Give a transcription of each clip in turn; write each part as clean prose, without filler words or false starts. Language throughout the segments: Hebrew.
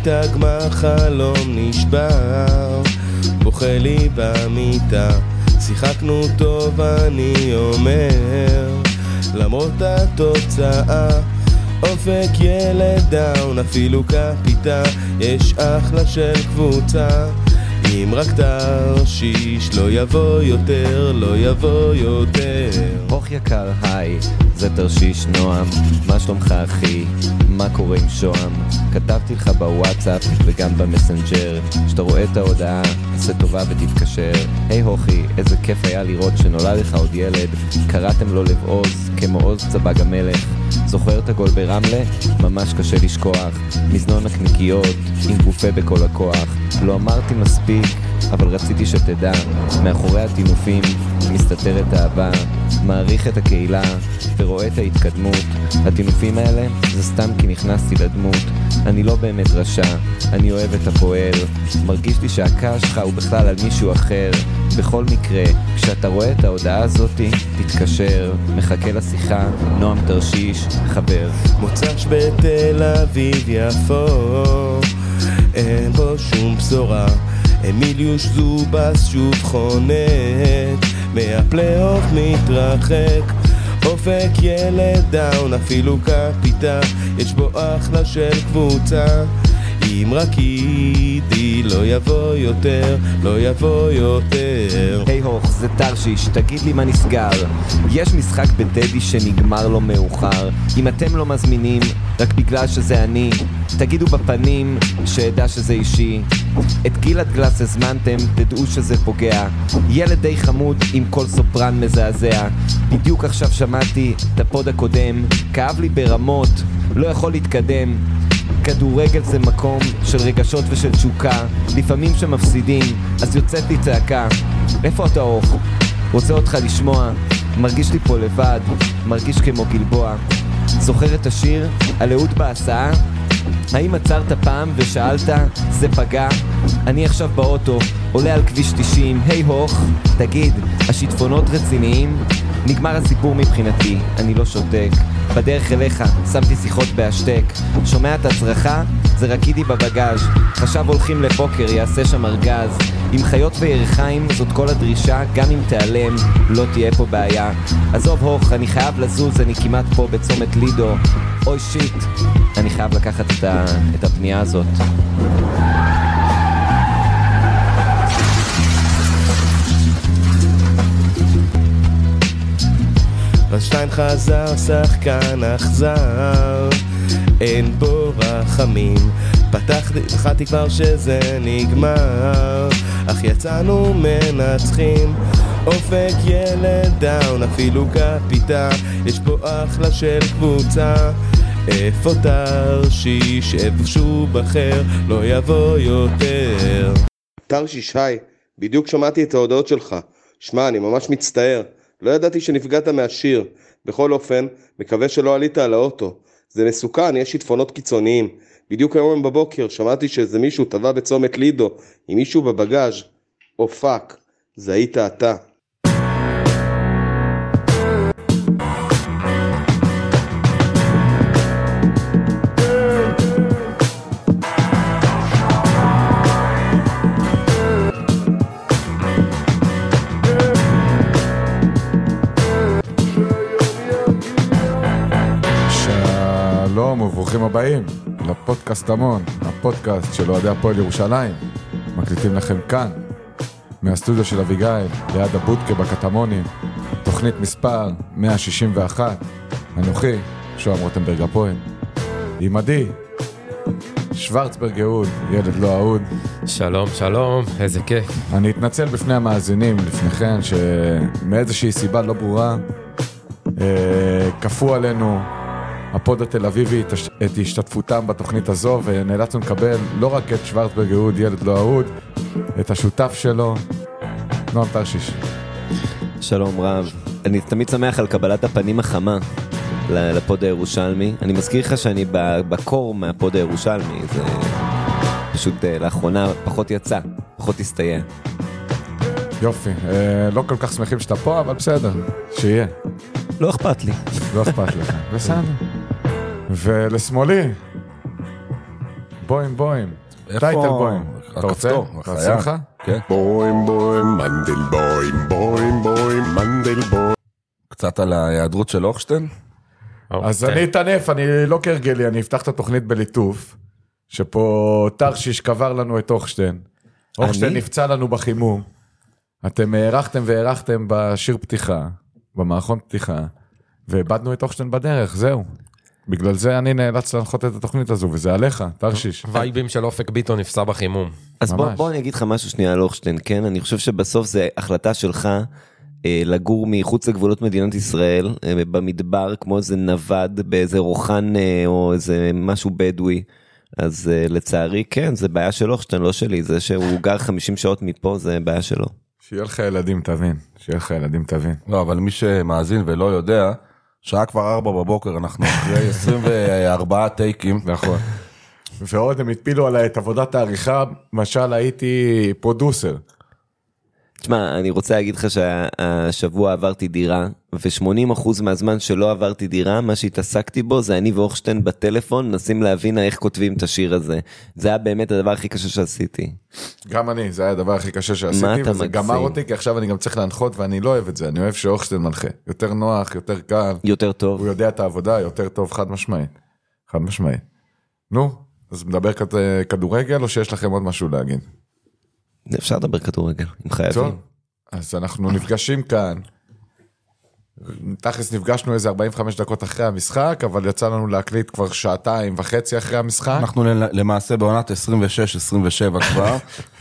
הייתה גמר חלום נשבר, בוכה לי במיטה, שיחקנו טוב אני אומר, למרות התוצאה, אופק ילד דאון, אפילו קפיטה, יש אחלה של קבוצה, אם רק תרשיש לא יבוא יותר, לא יבוא יותר. הוך יקר, היי, זה תרשיש נועם, מה שלומך אחי? מה קורה עם שוהם? כתבתי לך בוואטסאפ וגם במסנג'ר, שאתה רואה את ההודעה, עשה טובה ותתקשר. היי הוכי, איזה כיף היה לראות שנולד לך עוד ילד, קראתם לו לב עוז, כמו עוז צבג המלך. זוכר את הגול ברמלה? ממש קשה לשכוח, מזנון הקניקיות, עם גופה בכל הכוח. לא אמרתי מספיק, אבל רציתי שתדע, מאחורי התינופים מסתתרת אהבה, מעריך את הקהילה ורואה את ההתקדמות. התינופים האלה זה סתם כי נכנסתי לדמות, אני לא באמת רשע, אני אוהב את הפועל, מרגיש לי שהקש שלך הוא בכלל על מישהו אחר. בכל מקרה, כשאתה רואה את ההודעה הזאת, תתקשר, מחכה לשיחה, נועם תרשיש, חבר. מוצ"ש בתל אביב יפו, אין בו שום בשורה, אמיליוש זובס שוב חונק, מהפלייאוף מתרחק, אופק ילד דאון, אפילו קפיטה, יש בו אחלה של קבוצה, אם רק אידי לא יבוא יותר, לא יבוא יותר. היי הוך, זה תרשיש, תגיד לי מה נסגר. יש משחק בטדי שנגמר לו מאוחר, אם אתם לא מזמינים רק בגלל שזה אני, תגידו בפנים שידע שזה אישי. את גילת גלס הזמנתם, תדעו שזה פוגע, ילד די חמוד עם כל סופרן מזעזע. בדיוק עכשיו שמעתי את הפוד הקודם, כאב לי ברמות, לא יכול להתקדם. כדורגל זה מקום של רגשות ושל תשוקה, לפעמים שמפסידים, אז יוצאת לי צעקה. איפה אתה אוך? רוצה אותך לשמוע, מרגיש לי פה לבד, מרגיש כמו גלבוע. זוכר את השיר על אהוד בהסעה? האם עצרת פעם ושאלת, זה פגע? אני עכשיו באוטו, עולה על כביש 90, היי הוך, תגיד, השיטפונות רציניים? נגמר הסיפור מבחינתי, אני לא שותק. בדרך אליך, שמתי שיחות בהשתק. שומע את הצרחה? זה רקידי בבגאז'. חשב הולכים לפוקר, יעשה שם ארגז. עם חיות וירחיים, זאת כל הדרישה, גם אם תיעלם, לא תהיה פה בעיה. עזוב הוך, אני חייב לזוז, אני כמעט פה בצומת לידו. אוי שיט, אני חייב לקחת את הפנייה הזאת. רשטיין חזר, שחקן אכזר, אין בו רחמים, פתחתי כבר שזה נגמר, אך יצאנו מנצחים, אופק ילד דאון, אפילו קפיטה, יש פה אחלה של קבוצה, איפה תרשיש, איפשהו בחר, לא יבוא יותר. תרשיש, היי, בדיוק שמעתי את ההודעות שלך, שמע, אני ממש מצטער, לא ידעתי שנפגעת מהשיר. בכל אופן, מקווה שלא עלית על האוטו. זה מסוכן, יש שיטפונות קיצוניים. בדיוק היום בבוקר שמעתי שזה מישהו טבע בצומת לידו עם מישהו בבגאז'. או פאק, זה היית אתה. וברוכים הבאים לפודקאסט המון, הפודקאסט של אוהדי הפועל ירושלים. מקליטים לכם כאן, מהסטודיו של אביגיל, ליד הבודקה בקטמונים, תוכנית מספר 161. אנוכי, שוהם רוטנברג הפועל. עמדי, שוורצברג אהוד, ילד לא אהוד. שלום, שלום, איזה כיף. אני אתנצל בפני המאזינים לפניכם, שמאיזושהי סיבה לא ברורה, כפו עלינו הפוד התל אביבי את השתתפותם בתוכנית הזו, ונאלצנו לקבל לא רק את שוורצברג אהוד, ילד לא אהוד, את השותף שלו, נועם תרשיש. שלום רב, אני תמיד שמח על קבלת הפנים החמה לפוד הירושלמי. אני מזכיר לך שאני בקור מהפוד הירושלמי, זה פשוט לאחרונה פחות יצא, פחות הסתייע. יופי, לא כל כך שמחים שאתה פה, אבל בסדר, שיהיה. לא אכפת לי. לא אכפת לך, בסדר. ולשמאלי, בוים בוים. טייטל בוים. אתה רוצה? תעשה לך? כן. בוים בוים, מנדל בוים, בוים בוים, מנדל בוים. קצת על ההיעדרות של אוכשטיין? אז אני אתענף, אני לא כרגלי, אני אפתח את התוכנית בליטוף, שפה תרשיש קבר לנו את אוכשטיין. אוכשטיין נפצע לנו בחימום. אתם הערכתם בשיר פתיחה, במערכון פתיחה, ואיבדנו את אוכשטיין בדרך, זהו. בגלל זה אני נאלץ להנחות את התוכנית הזו, וזה עליך, תרשיש. וייבים של אופק ביטון נפסע בחימום. אז בוא אני אגיד לך משהו שנייה על אוכשטיין, כן? אני חושב שבסוף זה החלטה שלך לגור מחוץ לגבולות מדינת ישראל, במדבר, כמו איזה נווד, באיזה רוחן או איזה משהו בדואי. אז לצערי, כן, זה בעיה של אוכשטיין, לא שלי. זה שהוא גר 50 שעות מפה, זה בעיה שלו. שיהיה לך ילדים תבין. לא, אבל מי שמאזין ולא יודע, שעה כבר 4 בבוקר, אנחנו אחרי 24 טייקים. נכון. ועוד הם התפילו עליי את עבודת העריכה, משל הייתי פרודוסר. תשמע, אני רוצה להגיד לך שהשבוע עברתי דירה, ו80% מהזמן שלא עברתי דירה, מה שהתעסקתי בו זה אני ואוכשטיין בטלפון, נסים להבין איך כותבים את השיר הזה. זה היה באמת הדבר הכי קשה שעשיתי. גם אני, זה היה הדבר הכי קשה שעשיתי, וזה גמר אותי, כי עכשיו אני גם צריך להנחות, ואני לא אוהב את זה, אני אוהב שאוכשטיין מנחה. יותר נוח, יותר קל. יותר טוב. הוא יודע את העבודה, יותר טוב, חד משמעית. נו, אז מדבר כדורגל, או שיש לכם עוד משהו להגיד? אפשר לדבר כדורגל, אם חייבים. טוב, אז אנחנו נפגשים כאן, תכלס נפגשנו איזה 45 דקות אחרי המשחק, אבל יצא לנו להקליט כבר 2.5 אחרי המשחק. אנחנו למעשה בעונת 26-27 כבר.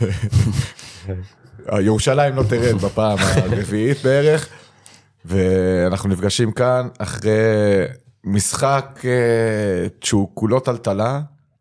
ירושלים לא תרד בפעם הרביעית בערך, ואנחנו נפגשים כאן אחרי משחק שהוא כולו טלטלה,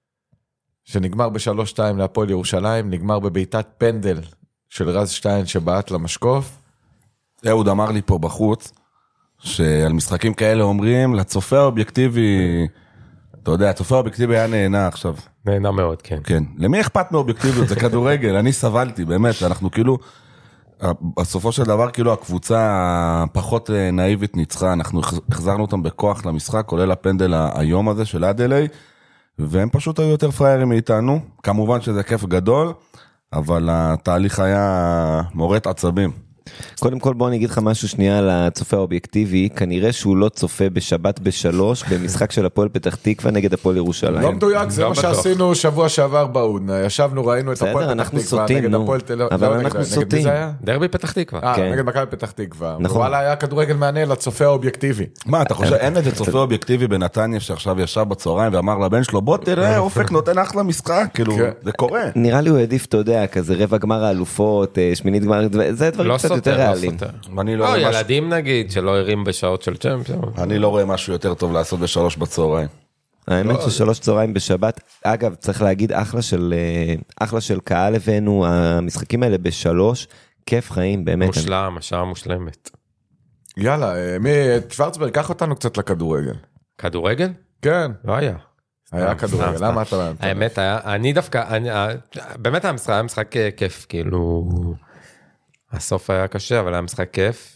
שנגמר ב3-2 להפועל ירושלים, נגמר בביתת פנדל של רז שטיין שבעט למשקוף. אהוד אמר לי פה בחוץ, שעל משחקים כאלה אומרים, לצופה האובייקטיבי, אתה יודע, הצופה האובייקטיבי היה נהנה עכשיו. נהנה מאוד, כן. כן. למי אכפת מאובייקטיביות? זה כדורגל, אני סבלתי, באמת, אנחנו כאילו, בסופו של דבר, כאילו הקבוצה הפחות נאיבית ניצחה, אנחנו החזרנו אותם בכוח למשחק, כולל הפנדל היום הזה של אדלי, והם פשוט היו יותר פריירים מאיתנו, כמובן שזה כיף גדול, אבל התהליך היה מורת עצבים. קודם כל בוא אני אגיד לך משהו שנייה על הצופה האובייקטיבי, כנראה שהוא לא צופה בשבת ב3 במשחק של הפועל פתח תקווה נגד הפועל ירושלים. לא מדויק, זה מה שעשינו שבוע שעבר באודנה, ישבנו, ראינו את הפועל פתח תקווה נגד הפועל תל אביב. אבל אנחנו סוטים. דרבי פתח תקווה. נגד מכבי פתח תקווה. וואלה היה כדורגל מענה לצופה האובייקטיבי. מה, אתה חושב, אין איזה צופה אובייקטיבי בנתניה שעכשיו ישב בצהריים ואמר לבן שלו, בוא תראה, אופק נותן אחלה משחק, כאילו, זה קורה. נראה לי הוא העדיף, אתה יודע, כזה רבע גמר האלופות, שמינית גמר, זה דברים קצת יותר ריאליים. או ילדים נגיד, שלא הרים בשעות של צ'מפיון. אני לא רואה משהו יותר טוב לעשות ב3 בצהריים. האמת ש3 צהריים בשבת, אגב, צריך להגיד, אחלה של קהל הבאנו, המשחקים האלה ב3, כיף חיים, באמת. מושלם, השעה מושלמת. יאללה, שוורצברג, קח אותנו קצת לכדורגל. כדורגל? כן. לא היה. היה כדורגל, למה אתה... האמת היה, אני דווקא, באמת היה משחק כיף, כאילו... הסוף היה קשה, אבל היה משחק כיף.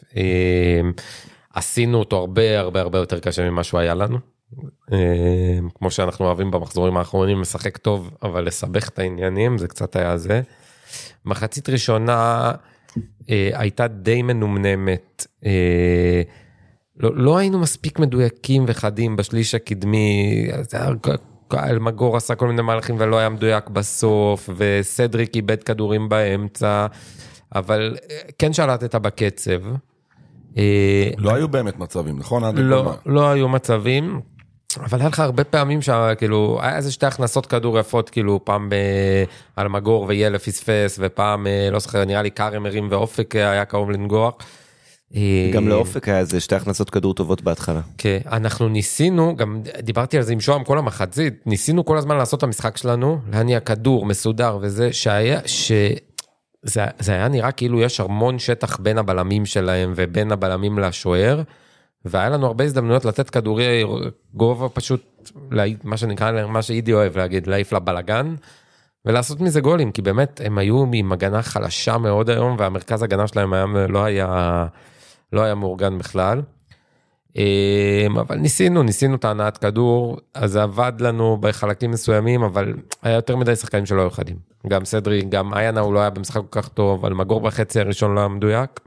עשינו אותו הרבה יותר קשה ממה שהוא היה לנו. כמו שאנחנו אוהבים במחזורים האחרונים, משחק טוב, אבל לסבך את העניינים, זה קצת היה זה. מחצית ראשונה הייתה די מנומנמת. לא היינו מספיק מדויקים וחדים בשליש הקדמי, אלמגור עשה כל מיני מהלכים ולא היה מדויק בסוף, וסדריק איבד כדורים באמצע, אבל כן שלטת בקצב. לא היו באמת מצבים, נכון? לא היו מצבים, אבל היה לך הרבה פעמים שכאילו, היה איזה 2 הכנסות כדור יפות, כאילו פעם באלמגור וילף פספס, ופעם, לא זוכר, נראה לי קארם הרים ואופק היה קרוב לנגוח. גם לאופק היה איזה 2 הכנסות כדור טובות בהתחלה. כן, אנחנו ניסינו, גם דיברתי על זה עם שוהם כל המחצית, ניסינו כל הזמן לעשות את המשחק שלנו, להניע כדור מסודר וזה, זה היה נראה כאילו יש המון שטח בין הבלמים שלהם ובין הבלמים לשוער, והיה לנו הרבה הזדמנויות לתת כדורי גובה פשוט, מה שנקרא, מה שאידי אוהב להגיד, להעיף לבלגן, ולעשות מזה גולים, כי באמת הם היו עם הגנה חלשה מאוד היום, והמרכז הגנה שלהם לא היה מאורגן בכלל. אבל ניסינו את ההנעת כדור, אז זה עבד לנו בחלקים מסוימים, אבל היה יותר מדי שחקנים שלא היו חדים. גם סדרי, גם איינה הוא לא היה במשחק כל כך טוב, אבל מגור בחצי הראשון לא מדויק.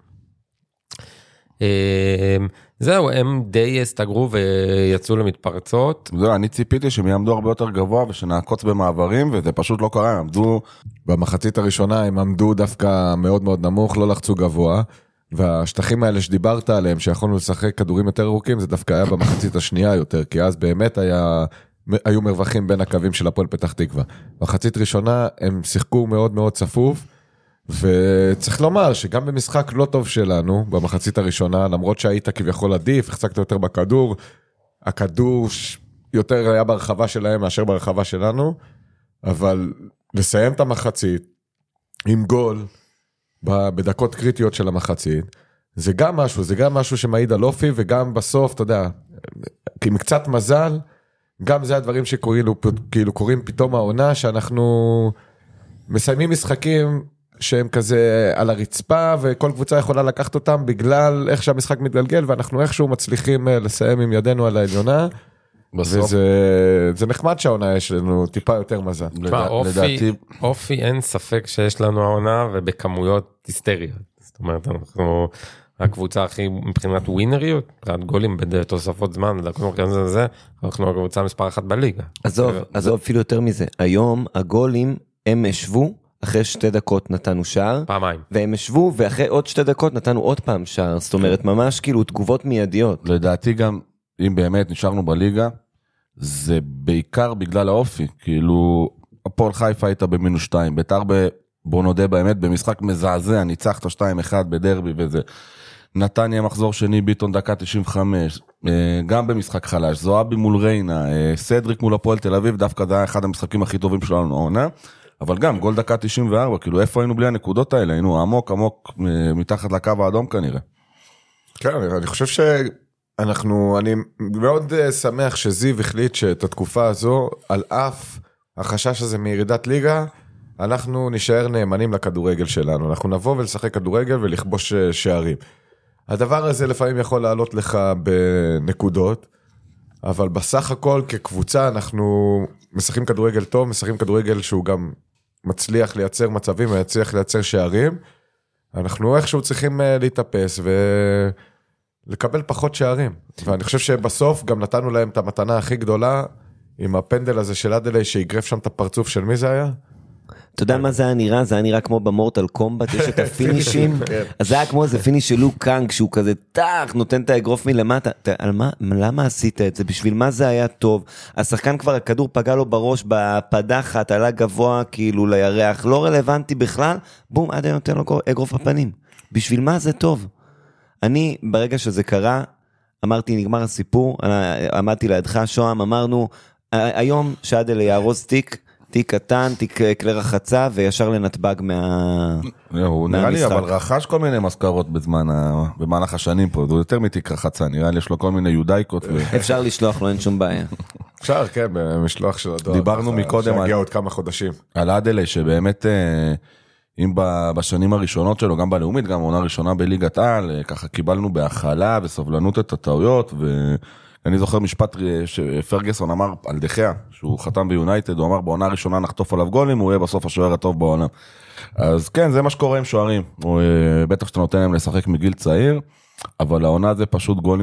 זהו, הם די הסתגרו ויצאו למתפרצות. זהו, אני ציפיתי שהם יעמדו הרבה יותר גבוה ושנעקוץ במעברים, וזה פשוט לא קרה, הם עמדו... במחצית הראשונה הם עמדו דווקא מאוד מאוד נמוך, לא לחצו גבוה, והשטחים האלה שדיברת עליהם, שיכולנו לשחק כדורים יותר ארוכים, זה דווקא היה במחצית השנייה יותר, כי אז באמת היו מרווחים בין הקווים של הפועל פתח תקווה. במחצית ראשונה הם שיחקו מאוד מאוד צפוף, וצריך לומר שגם במשחק לא טוב שלנו, במחצית הראשונה, למרות שהיית כביכול עדיף, החזקת יותר בכדור, הכדור יותר היה ברחבה שלהם מאשר ברחבה שלנו, אבל לסיים את המחצית עם גול בדקות קריטיות של המחצית, זה גם משהו שמעיד על אופי, וגם בסוף, אתה יודע, עם קצת מזל, גם זה הדברים שכאילו קוראים פתאום העונה, שאנחנו מסיימים משחקים שהם כזה על הרצפה, וכל קבוצה יכולה לקחת אותם בגלל איך שהמשחק מתגלגל, ואנחנו איכשהו מצליחים לסיים עם ידינו על העליונה, וזה נחמד שהעונה יש לנו טיפה יותר מזל. אופי אין ספק שיש לנו העונה, ובכמויות היסטריות. זאת אומרת, אנחנו הקבוצה הכי מבחינת ווינריות, מבחינת גולים בתוספות זמן, אנחנו הקבוצה מספר 1 בליגה. עזוב אפילו יותר מזה, היום הגולים הם השוו, אחרי 2 דקות נתנו שער, פעמיים, והם השוו, ואחרי עוד 2 דקות נתנו עוד פעם שער, זאת אומרת ממש כאילו תגובות מיידיות. לדעתי גם, אם באמת נשארנו בליגה, זה בעיקר בגלל האופי, כאילו, הפועל חיפה הייתה ב-2, בית"ר בוא נודה באמת, במשחק מזעזע, ניצחת 2-1 בדרבי וזה, נתניה מחזור שני, ביטון דקה 95, גם במשחק חלש, זועבי מול ריינה, סדריק מול הפועל תל אביב, דווקא זה היה אחד המשחקים הכי טובים שלנו העונה, אבל גם גול דקה 94, כאילו איפה היינו בלי הנקודות האלה, היינו עמוק מתחת לקו האדום כנראה. כן, אני חושב אני מאוד שמח שזיו החליט שאת התקופה הזו, על אף החשש הזה מירידת ליגה, אנחנו נשאר נאמנים לכדורגל שלנו, אנחנו נבוא ולשחק כדורגל ולכבוש שערים. הדבר הזה לפעמים יכול לעלות לך בנקודות, אבל בסך הכל כקבוצה אנחנו משחקים כדורגל טוב, משחקים כדורגל שהוא גם מצליח לייצר מצבים, מצליח לייצר שערים, אנחנו איכשהו צריכים להתאפס ולקבל פחות שערים, ואני חושב שבסוף גם נתנו להם את המתנה הכי גדולה, עם הפנדל הזה של אדלי שיגרף שם את הפרצוף של מי זה היה? אתה יודע מה זה היה נראה? זה היה נראה כמו במורטל קומבט, יש את הפינישים, אז זה היה כמו איזה פיניש של לוק קאנג, שהוא כזה טח, נותן את האגרוף מלמטה, למה עשית את זה? בשביל מה זה היה טוב? השחקן כבר, הכדור פגע לו בראש, בפדחת, עלה גבוה כאילו לירח, לא רלוונטי בכלל, בום, עד נותן לו אגרוף בפנים. בשביל מה זה טוב? אני, ברגע שזה קרה, אמרתי, נגמר הסיפור, עמדתי לידך, שוהם, אמרנו, היום שעדל יארוז תיק קטן, תיק כלי רחצה, וישר לנתב"ג הוא נראה לי, אבל רכש כל מיני מזכרות במהלך השנים פה, זה יותר מתיק רחצה, נראה לי יש לו כל מיני יודאיקות. אפשר לשלוח לו, אין שום בעיה. אפשר, כן, במשלוח של הדואר. דיברנו מקודם שהגיע עוד כמה חודשים. על אדלי, שבאמת, אם בשנים הראשונות שלו, גם בלאומית, גם עונה ראשונה בליגת העל, ככה קיבלנו בהכלה וסובלנות את הטעויות, אני זוכר משפט שפרגסון אמר על דחיה, שהוא חתם ביונייטד, הוא אמר בעונה הראשונה נחטוף עליו גולים, הוא יהיה בסוף השוער הטוב בעולם. אז כן, זה מה שקורה עם שוערים, בטח שאתה נותן להם לשחק מגיל צעיר, אבל העונה זה פשוט גולים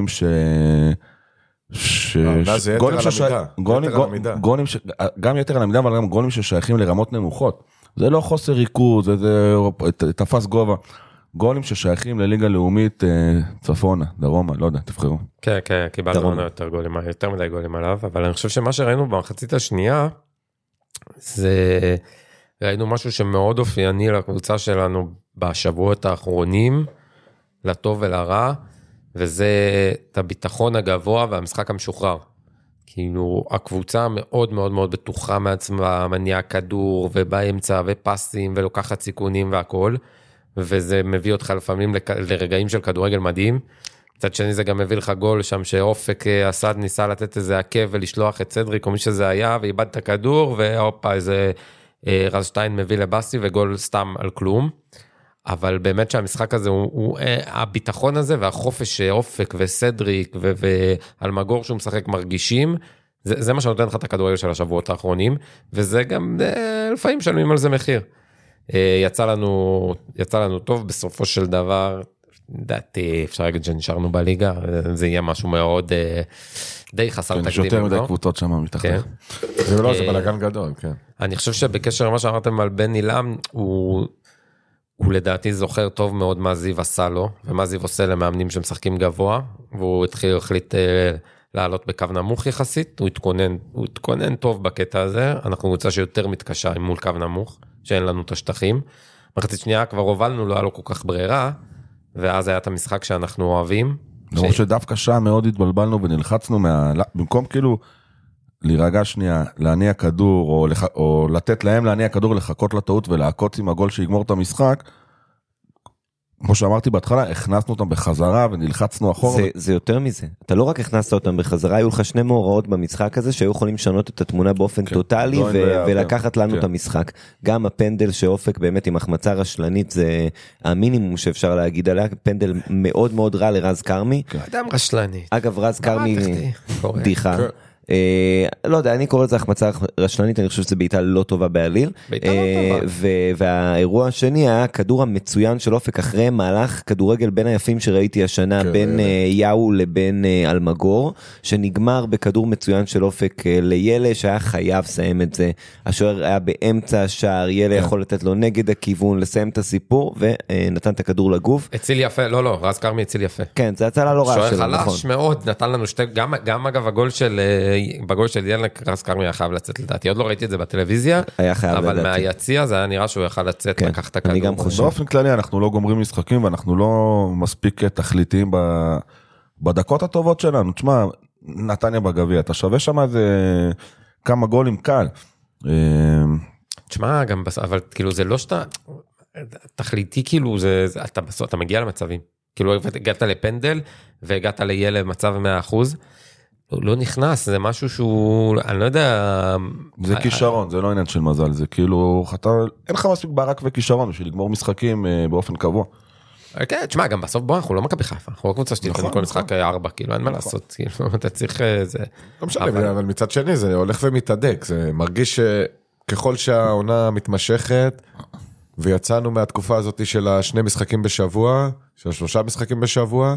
זה יתר על המידה. גם יתר על המידה, אבל גם גולים ששייכים לרמות נמוכות. זה לא חוסר ריכוז, זה תפס גובה. גולים ששייכים לליגה לאומית צפונה, דרומה, לא יודע, תבחרו. כן, כן, קיבלנו יותר מדי גולים עליו, אבל אני חושב שמה שראינו במחצית השנייה, זה ראינו משהו שמאוד אופייני לקבוצה שלנו בשבועות האחרונים, לטוב ולרע, וזה את הביטחון הגבוה והמשחק המשוחרר. כאילו, הקבוצה מאוד מאוד מאוד בטוחה מעצמה, מניעה כדור ובאמצע ופסים ולוקחת סיכונים והכל, וזה מביא אותך לפעמים לרגעים של כדורגל מדהים. קצת שני זה גם מביא לך גול שם שאופק אסד ניסה לתת איזה עקב ולשלוח את סדריק או מי שזה היה, ואיבד את הכדור, והופה איזה רז שטיין מביא לבאסי וגול סתם על כלום. אבל באמת שהמשחק הזה, הביטחון הזה והחופש שאופק וסדריק ואלמגור שהוא משחק מרגישים, זה מה שנותן לך את הכדורגל של השבועות האחרונים, וזה גם לפעמים שלמים על זה מחיר. יצא לנו טוב, בסופו של דבר, דעתי, אפשר להגיד שנשארנו בליגה, זה יהיה משהו מאוד די חסר תקדים. יש יותר מדי קבוצות שם מתחתך. זה לא, זה בלגן גדול, כן. אני חושב שבקשר למה שאמרתם על בן אילם, הוא לדעתי זוכר טוב מאוד מה זיו עשה לו, ומה זיו עושה למאמנים שמשחקים גבוה, והוא החליט לעלות בקו נמוך יחסית, הוא התכונן טוב בקטע הזה, אנחנו קבוצה שיותר מתקשה עם מול קו נמוך, שאין לנו את השטחים. מחצית שנייה כבר הובלנו, לא היה לו כל כך ברירה, ואז היה את המשחק שאנחנו אוהבים. למרות שדווקא שם מאוד התבלבלנו ונלחצנו, במקום כאילו להירגע שנייה, להניע כדור, או לתת להם להניע כדור, לחכות לטעות ולעקוץ עם הגול שיגמור את המשחק, כמו שאמרתי בהתחלה, הכנסנו אותם בחזרה ונלחצנו אחורה. זה יותר מזה. אתה לא רק הכנסת אותם בחזרה, היו לך שני מאורעות במשחק הזה, שהיו יכולים לשנות את התמונה באופן טוטלי, ולקחת לנו את המשחק. גם הפנדל שאופק באמת עם החמצה רשלנית, זה המינימום שאפשר להגיד עליה, פנדל מאוד מאוד רע לרז קרמי. אדם רשלני. אגב, רז קרמי בדיחה. לא יודע, אני קורא את זה החמצה רשלנית, אני חושב שזה בעיטה לא טובה בעליל, והאירוע השני היה הכדור המצוין של אופק אחרי מהלך כדורגל בין היפים שראיתי השנה, בין יאו לבין אלמגור, שנגמר בכדור מצוין של אופק לילה, שהיה חייב לסיים את זה, השוער היה באמצע השער, ילה יכול לתת לו נגד הכיוון, לסיים את הסיפור, ונתן את הכדור לגוף. הציל יפה, לא, רז קרמי הציל יפה. כן, זה הצלה לא רע שלו, שוער חלש מאוד, נתן לנו גם אגב בגול של ילנק, רז קרמי היה חייב לצאת לדעתי, עוד לא ראיתי את זה בטלוויזיה, אבל מהיציע זה היה נראה שהוא יכל לצאת, לקח את הכדור. באופן כללי אנחנו לא גומרים משחקים, ואנחנו לא מספיק תכליתיים בדקות הטובות שלנו. תשמע, נתניה בגביע, אתה שווה שם איזה כמה גולים קל. תשמע, גם, אבל כאילו זה לא שאתה, תכליתי כאילו, אתה מגיע למצבים. כאילו הגעת לפנדל, והגעת לילד מצב 100%, לא נכנס, זה משהו שהוא, אני לא יודע... זה כישרון, זה לא עניין של מזל, זה כאילו, אין לך מספיק ברק וכישרון, בשביל לגמור משחקים באופן קבוע. כן, תשמע, גם בסוף בוא, אנחנו לא מכבי חיפה, אנחנו לא קבוצה שתיתן כל משחק 4, כאילו, אין מה לעשות, כאילו, אתה צריך... לא משנה, אבל מצד שני, זה הולך ומתעדק, זה מרגיש שככל שהעונה מתמשכת, ויצאנו מהתקופה הזאת של השני משחקים בשבוע, של 3 משחקים בשבוע,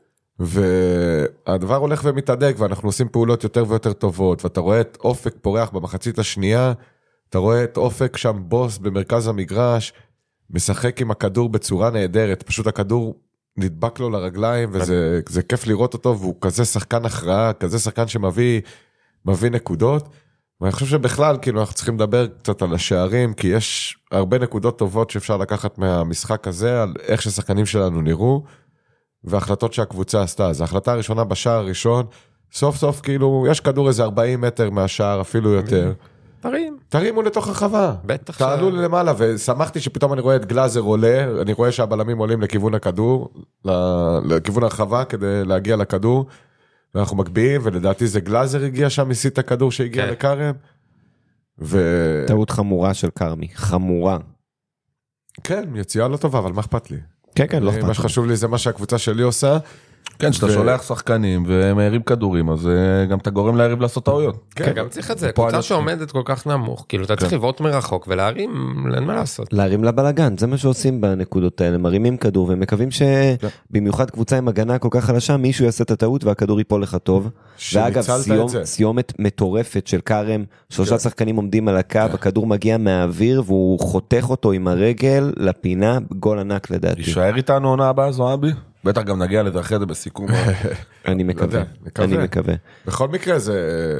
והדבר הולך ומתעדק, ואנחנו עושים פעולות יותר ויותר טובות, ואתה רואה את אופק פורח במחצית השנייה, אתה רואה את אופק שם בוס במרכז המגרש, משחק עם הכדור בצורה נהדרת, פשוט הכדור נדבק לו לרגליים, וזה כיף לראות אותו, והוא כזה שחקן הכרעה, כזה שחקן שמביא נקודות, ואני חושב שבכלל, כאילו, אנחנו צריכים לדבר קצת על השערים, כי יש הרבה נקודות טובות שאפשר לקחת מהמשחק הזה, על איך ששחקנים שלנו נראו, וההחלטות שהקבוצה עשתה. אז ההחלטה הראשונה בשער הראשון, סוף סוף כאילו, יש כדור איזה 40 מטר מהשער, אפילו יותר. תרימו לתוך הרחבה. בטח. תעלו למעלה, ושמחתי שפתאום אני רואה את גלאזר עולה, אני רואה שהבלמים עולים לכיוון הכדור, לכיוון הרחבה, כדי להגיע לכדור, ואנחנו מגביעים, ולדעתי זה גלאזר הגיע שם, הסיט הכדור שהגיע לקרם. טעות חמורה של קרמי, חמורה. כן, יציאה לא טובה, אבל מה אכפת לי? כן, לא אכפת. מה שחשוב לי זה מה שהקבוצה שלי עושה. כן, שאתה שולח שחקנים והם מהירים כדורים, אז גם אתה גורם להריב לעשות טעויות. כן, גם צריך את זה, קבוצה שעומדת כל כך נמוך, כאילו אתה צריך לבעוט מרחוק ולהרים, אין מה לעשות. להרים לבלגן, זה מה שעושים בנקודות האלה, מרימים כדור ומקווים שבמיוחד קבוצה עם הגנה כל כך חלשה, מישהו יעשה את הטעות והכדור ייפול לך טוב. ואגב, סיומת מטורפת של קרם, 3 שחקנים עומדים על הקו, הכדור מגיע מהאוויר והוא חותך אותו עם הרגל לפינה, גול ענק לדעתי. יישאר איתנו עונה הבאה זועבי? בטח גם נגיע לדרכי זה בסיכום. אני מקווה. בכל מקרה זה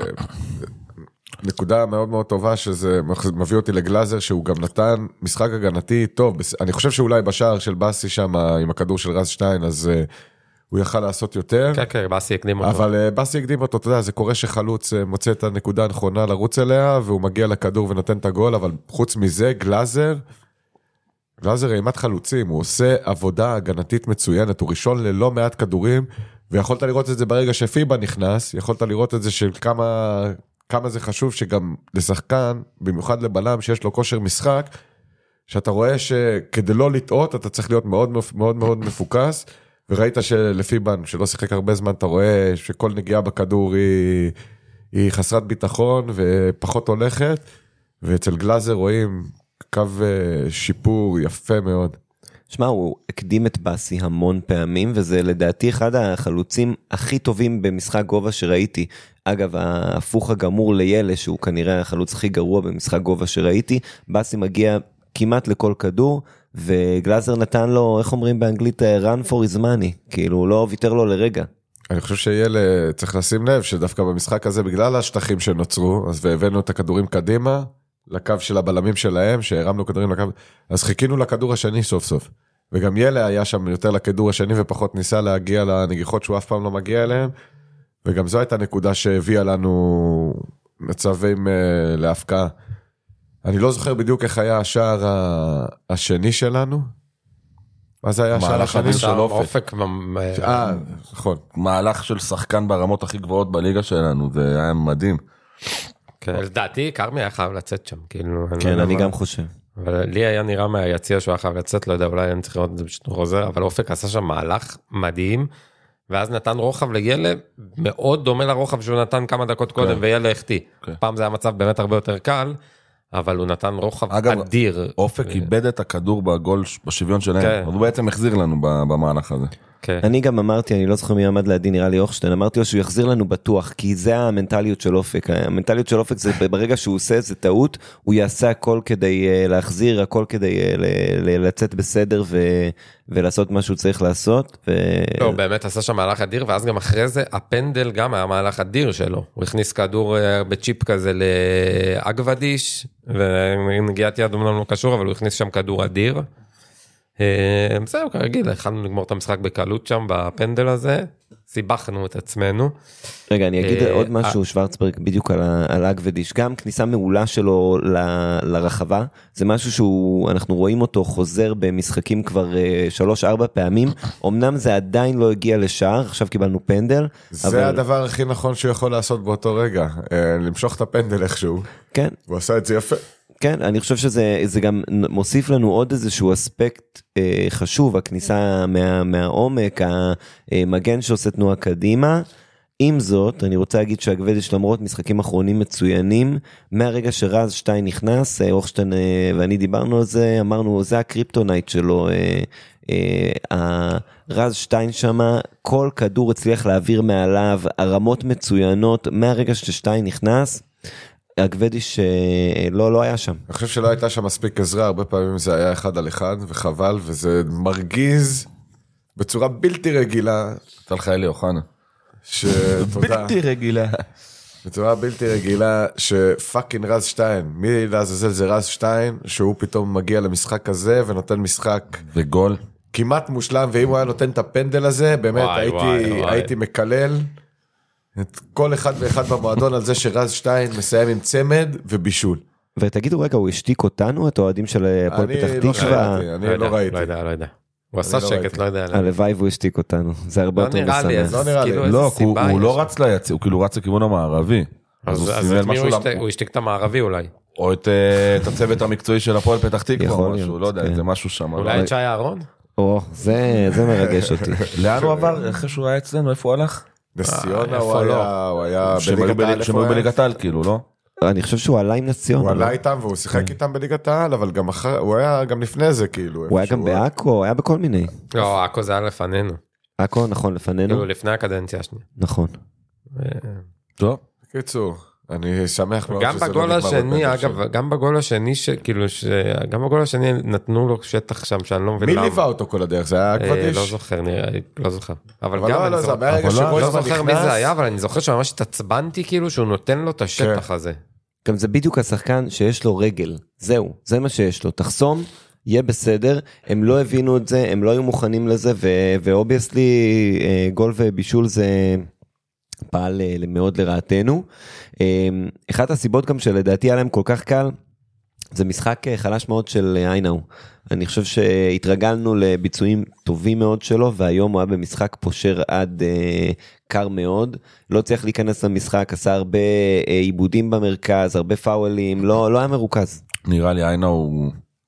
נקודה מאוד מאוד טובה, שזה מביא אותי לגלאזר, שהוא גם נתן משחק הגנתי טוב. אני חושב שאולי בשער של בסי שם, עם הכדור של רז שטיין, אז הוא יכל לעשות יותר. כן, בסי הקדים אותו. אבל בסי הקדים אותו, אתה יודע, זה קורה שחלוץ מוצא את הנקודה הנכונה לרוץ אליה, והוא מגיע לכדור ונותן את הגול, אבל חוץ מזה, גלאזר רעימת חלוצים, הוא עושה עבודה הגנתית מצוינת, הוא ראשון ללא מעט כדורים, ויכולת לראות את זה ברגע שפיבה נכנס, יכולת לראות את זה של כמה זה חשוב שגם לשחקן, במיוחד לבלם שיש לו כושר משחק, שאתה רואה שכדי לא לטעות, אתה צריך להיות מאוד מאוד מאוד מפוקס, וראית שלפי בנו, שלא שיחק הרבה זמן, אתה רואה שכל נגיעה בכדור היא חסרת ביטחון ופחות הולכת, ואצל גלאזר רואים קו שיפור יפה מאוד. שמע, הוא הקדים את בסי המון פעמים, וזה לדעתי אחד החלוצים הכי טובים במשחק גובה שראיתי. אגב, ההפוך הגמור לילד, שהוא כנראה החלוץ הכי גרוע במשחק גובה שראיתי, בסי מגיע כמעט לכל כדור, וגלאזר נתן לו, איך אומרים באנגלית, run for his money, כאילו הוא לא ויתר לו לרגע. אני חושב שילד צריך לשים לב, שדווקא במשחק הזה, בגלל השטחים שנוצרו, אז והבאנו את הכדורים קדימה, לקו של הבלמים שלהם, שהרמנו כדורים לקו, אז חיכינו לכדור השני סוף סוף. וגם ילד היה שם יותר לכדור השני, ופחות ניסה להגיע לנגיחות שהוא אף פעם לא מגיע אליהם, וגם זו הייתה נקודה שהביאה לנו מצבים להפקעה. אני לא זוכר בדיוק איך היה השער השני שלנו. מה זה היה השער השני של אופק? נכון. מהלך של שחקן ברמות הכי גבוהות בליגה שלנו, זה היה מדהים. לדעתי, קרמי היה חייב לצאת שם. כן, אני גם חושב. אבל לי היה נראה מהיציע שהוא היה חייב לצאת, לא יודע, אולי אני צריך לראות את זה פשוט חוזר, אבל אופק עשה שם מהלך מדהים, ואז נתן רוחב לילד, מאוד דומה לרוחב שהוא נתן כמה דקות קודם, וילד החטיא. פעם זה היה מצב באמת הרבה יותר קל, אבל הוא נתן רוחב אדיר. אופק איבד את הכדור בגול בשוויון שלהם, הוא בעצם החזיר לנו במהלך הזה. אני גם אמרתי, אני לא זוכר מי עמד לידי, נראה לי אוכשטיין, אמרתי לו שהוא יחזיר לנו בטוח, כי זה המנטליות של אופק. המנטליות של אופק זה ברגע שהוא עושה איזה טעות, הוא יעשה הכל כדי להחזיר, הכל כדי לצאת בסדר ולעשות מה שהוא צריך לעשות. לא, הוא באמת עשה שם מהלך אדיר, ואז גם אחרי זה הפנדל גם היה מהלך אדיר שלו. הוא הכניס כדור בצ'יפ כזה לאגוודיש, ונגיעת יד אומנם לא קשור, אבל הוא הכניס שם כדור אדיר. זהו, כרגיל, יכלנו לגמור את המשחק בקלות שם בפנדל הזה, סיבכנו את עצמנו. רגע, אני אגיד עוד משהו, שוורצברג, בדיוק על אגוודיש, גם כניסה מעולה שלו לרחבה, זה משהו שאנחנו רואים אותו חוזר במשחקים כבר 3-4 פעמים, אמנם זה עדיין לא הגיע לשער, עכשיו קיבלנו פנדל. זה הדבר הכי נכון שהוא יכול לעשות באותו רגע, למשוך את הפנדל איכשהו. כן. הוא עשה את זה יפה. כן, אני חושב שזה גם מוסיף לנו עוד איזשהו אספקט חשוב, הכניסה מהעומק, המגן שעושה תנועה קדימה. עם זאת, אני רוצה להגיד שהגבדיש למרות משחקים אחרונים מצוינים, מהרגע שרז שטיין נכנס, אוכשטיין ואני דיברנו על זה, אמרנו, זה הקריפטונייט שלו, רז שטיין שמה, כל כדור הצליח להעביר מעליו, הרמות מצוינות, מהרגע ששטיין נכנס, הגבדיש לא היה שם. אני חושב שלא הייתה שם מספיק עזרה, הרבה פעמים זה היה 1 על 1, וחבל, וזה מרגיז בצורה בלתי רגילה. אתה לך אלי אוחנה. בלתי רגילה. בצורה בלתי רגילה, שפאקינג רז שטיין, מי לעזאזל זה רז שטיין, שהוא פתאום מגיע למשחק הזה, ונותן משחק וגול. כמעט מושלם, ואם הוא היה נותן את הפנדל הזה, באמת הייתי מקלל את כל אחד ואחד במועדון על זה שרז שטיין מסיים עם צמד ובישול. ותגידו רגע, הוא השתיק אותנו, את האוהדים של הפועל פתח תקווה? אני לא ראיתי. לא יודע. הוא עשה שקט, לא יודע. הלוואי והוא השתיק אותנו, זה הרבה יותר משמח. לא נראה לי. לא, הוא לא רץ ליציע, הוא כאילו רץ לכיוון המערבי. אז את מי הוא השתיק את המערבי אולי? או את הצוות המקצועי של הפועל פתח תקווה, משהו, לא יודע, זה משהו שם. אולי את שי אהרון? זה מרגש אותי. לאן הוא עבר? אחרי שהוא היה אצלנו, איפה הוא הלך? נסיונה הוא היה שהם היו בליגת העל, כאילו, לא? אני חושב שהוא עלה עם נסיונה. הוא עלה איתם והוא שיחק איתם בליגת העל, אבל הוא היה גם לפני זה, כאילו. הוא היה גם באקו, הוא היה בכל מיני. לא, אקו זה היה לפנינו. אקו, נכון, לפנינו. כאילו, לפני הקדנציה השנייה. נכון. טוב. קיצור, אני שמח מאוד שזה לא נגמר בפנדל. אגב, גם בגול השני, גם בגול השני נתנו לו שטח שם, שאני לא מבין למה. מי ליווה אותו כל הדרך? זה היה אגוודיש? לא זוכר, לא זוכר. אבל גם לא זוכר מי זה היה, אבל אני זוכר שממש התעצבנתי כאילו שהוא נותן לו את השטח הזה. גם זה בדיוק השחקן שיש לו רגל, זהו, זה מה שיש לו, תחסום, יהיה בסדר, הם לא הבינו את זה, הם לא היו מוכנים לזה, ואובייסלי גול ובישול זה פעל מאוד לרעתנו. אחת הסיבות גם שלדעתי היה להם כל כך קל, זה משחק חלש מאוד של איינאו. אני חושב שהתרגלנו לביצועים טובים מאוד שלו, והיום הוא היה במשחק פושר עד קר מאוד, לא צריך להיכנס למשחק, עשה הרבה עיבודים במרכז, הרבה פאולים, לא היה מרוכז. נראה לי איינאו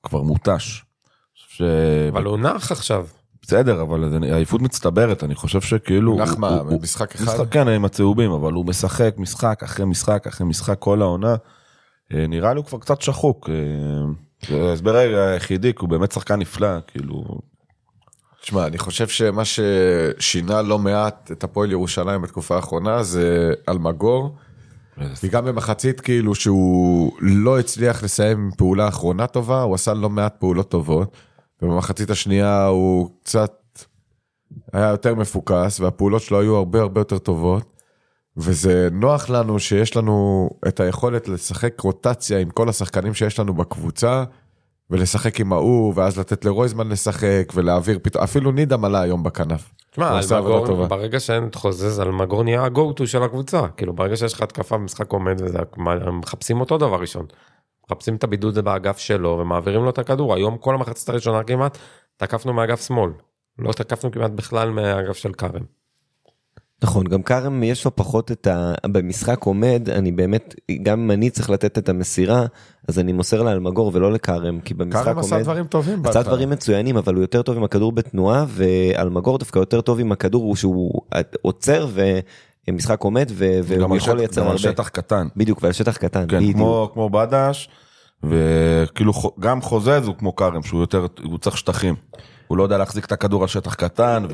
כבר מוטש. אבל הוא נח עכשיו. בסדר, אבל העייפות מצטברת, אני חושב שכאילו... נח מה, משחק אחד? משחק, כן, עם הצהובים, אבל הוא משחק משחק אחרי משחק אחרי משחק כל העונה. נראה לי הוא כבר קצת שחוק. ההסבר היחידי, הוא באמת שחקן נפלא, כאילו... תשמע, אני חושב שמה ששינה לא מעט את הפועל ירושלים בתקופה האחרונה, זה אלמגור, וגם במחצית כאילו שהוא לא הצליח לסיים פעולה אחרונה טובה, הוא עשה לא מעט פעולות טובות, ובמחצית השנייה הוא קצת היה יותר מפוקס, והפעולות שלו היו הרבה הרבה יותר טובות, וזה נוח לנו שיש לנו את היכולת לשחק רוטציה עם כל השחקנים שיש לנו בקבוצה, ולשחק עם ההוא, ואז לתת לרויזמן לשחק, ולהעביר פתאום, אפילו נידם עלה היום בכנף. תשמע, אלמגור, ברגע שאין חוזז, אלמגור נהיה ה-go-to של הקבוצה, כאילו ברגע שיש לך התקפה במשחק עומד, מחפשים אותו דבר ראשון, מחפשים את הבידוד באגף שלו, ומעבירים לו את הכדור, היום כל המחצית הראשונה כמעט, תקפנו מאגף שמאל, לא תקפנו כמעט בכלל מאגף של קרם. נכון, גם קרם יש לו פחות במשחק עומד, אני באמת, גם אם אני צריך לתת את המסירה, אז אני מוסר לה אלמגור ולא לקרם, כי במשחק עומד... קרם עשה דברים טובים. עשה דברים מצוינים, אבל הוא יותר טוב עם הכדור בתנועה, ואלמגור דווקא יותר טוב עם הכדור, שהוא עוצר ומשחק עומד, והוא יכול לייצר הרבה. גם על שטח קטן. בדיוק, ועל שטח קטן. כן, כמו בדש, וכאילו גם חוזז הוא כמו קרם, שהוא צריך שטחים. הוא לא יודע להחזיק את הכדור על שטח קטן,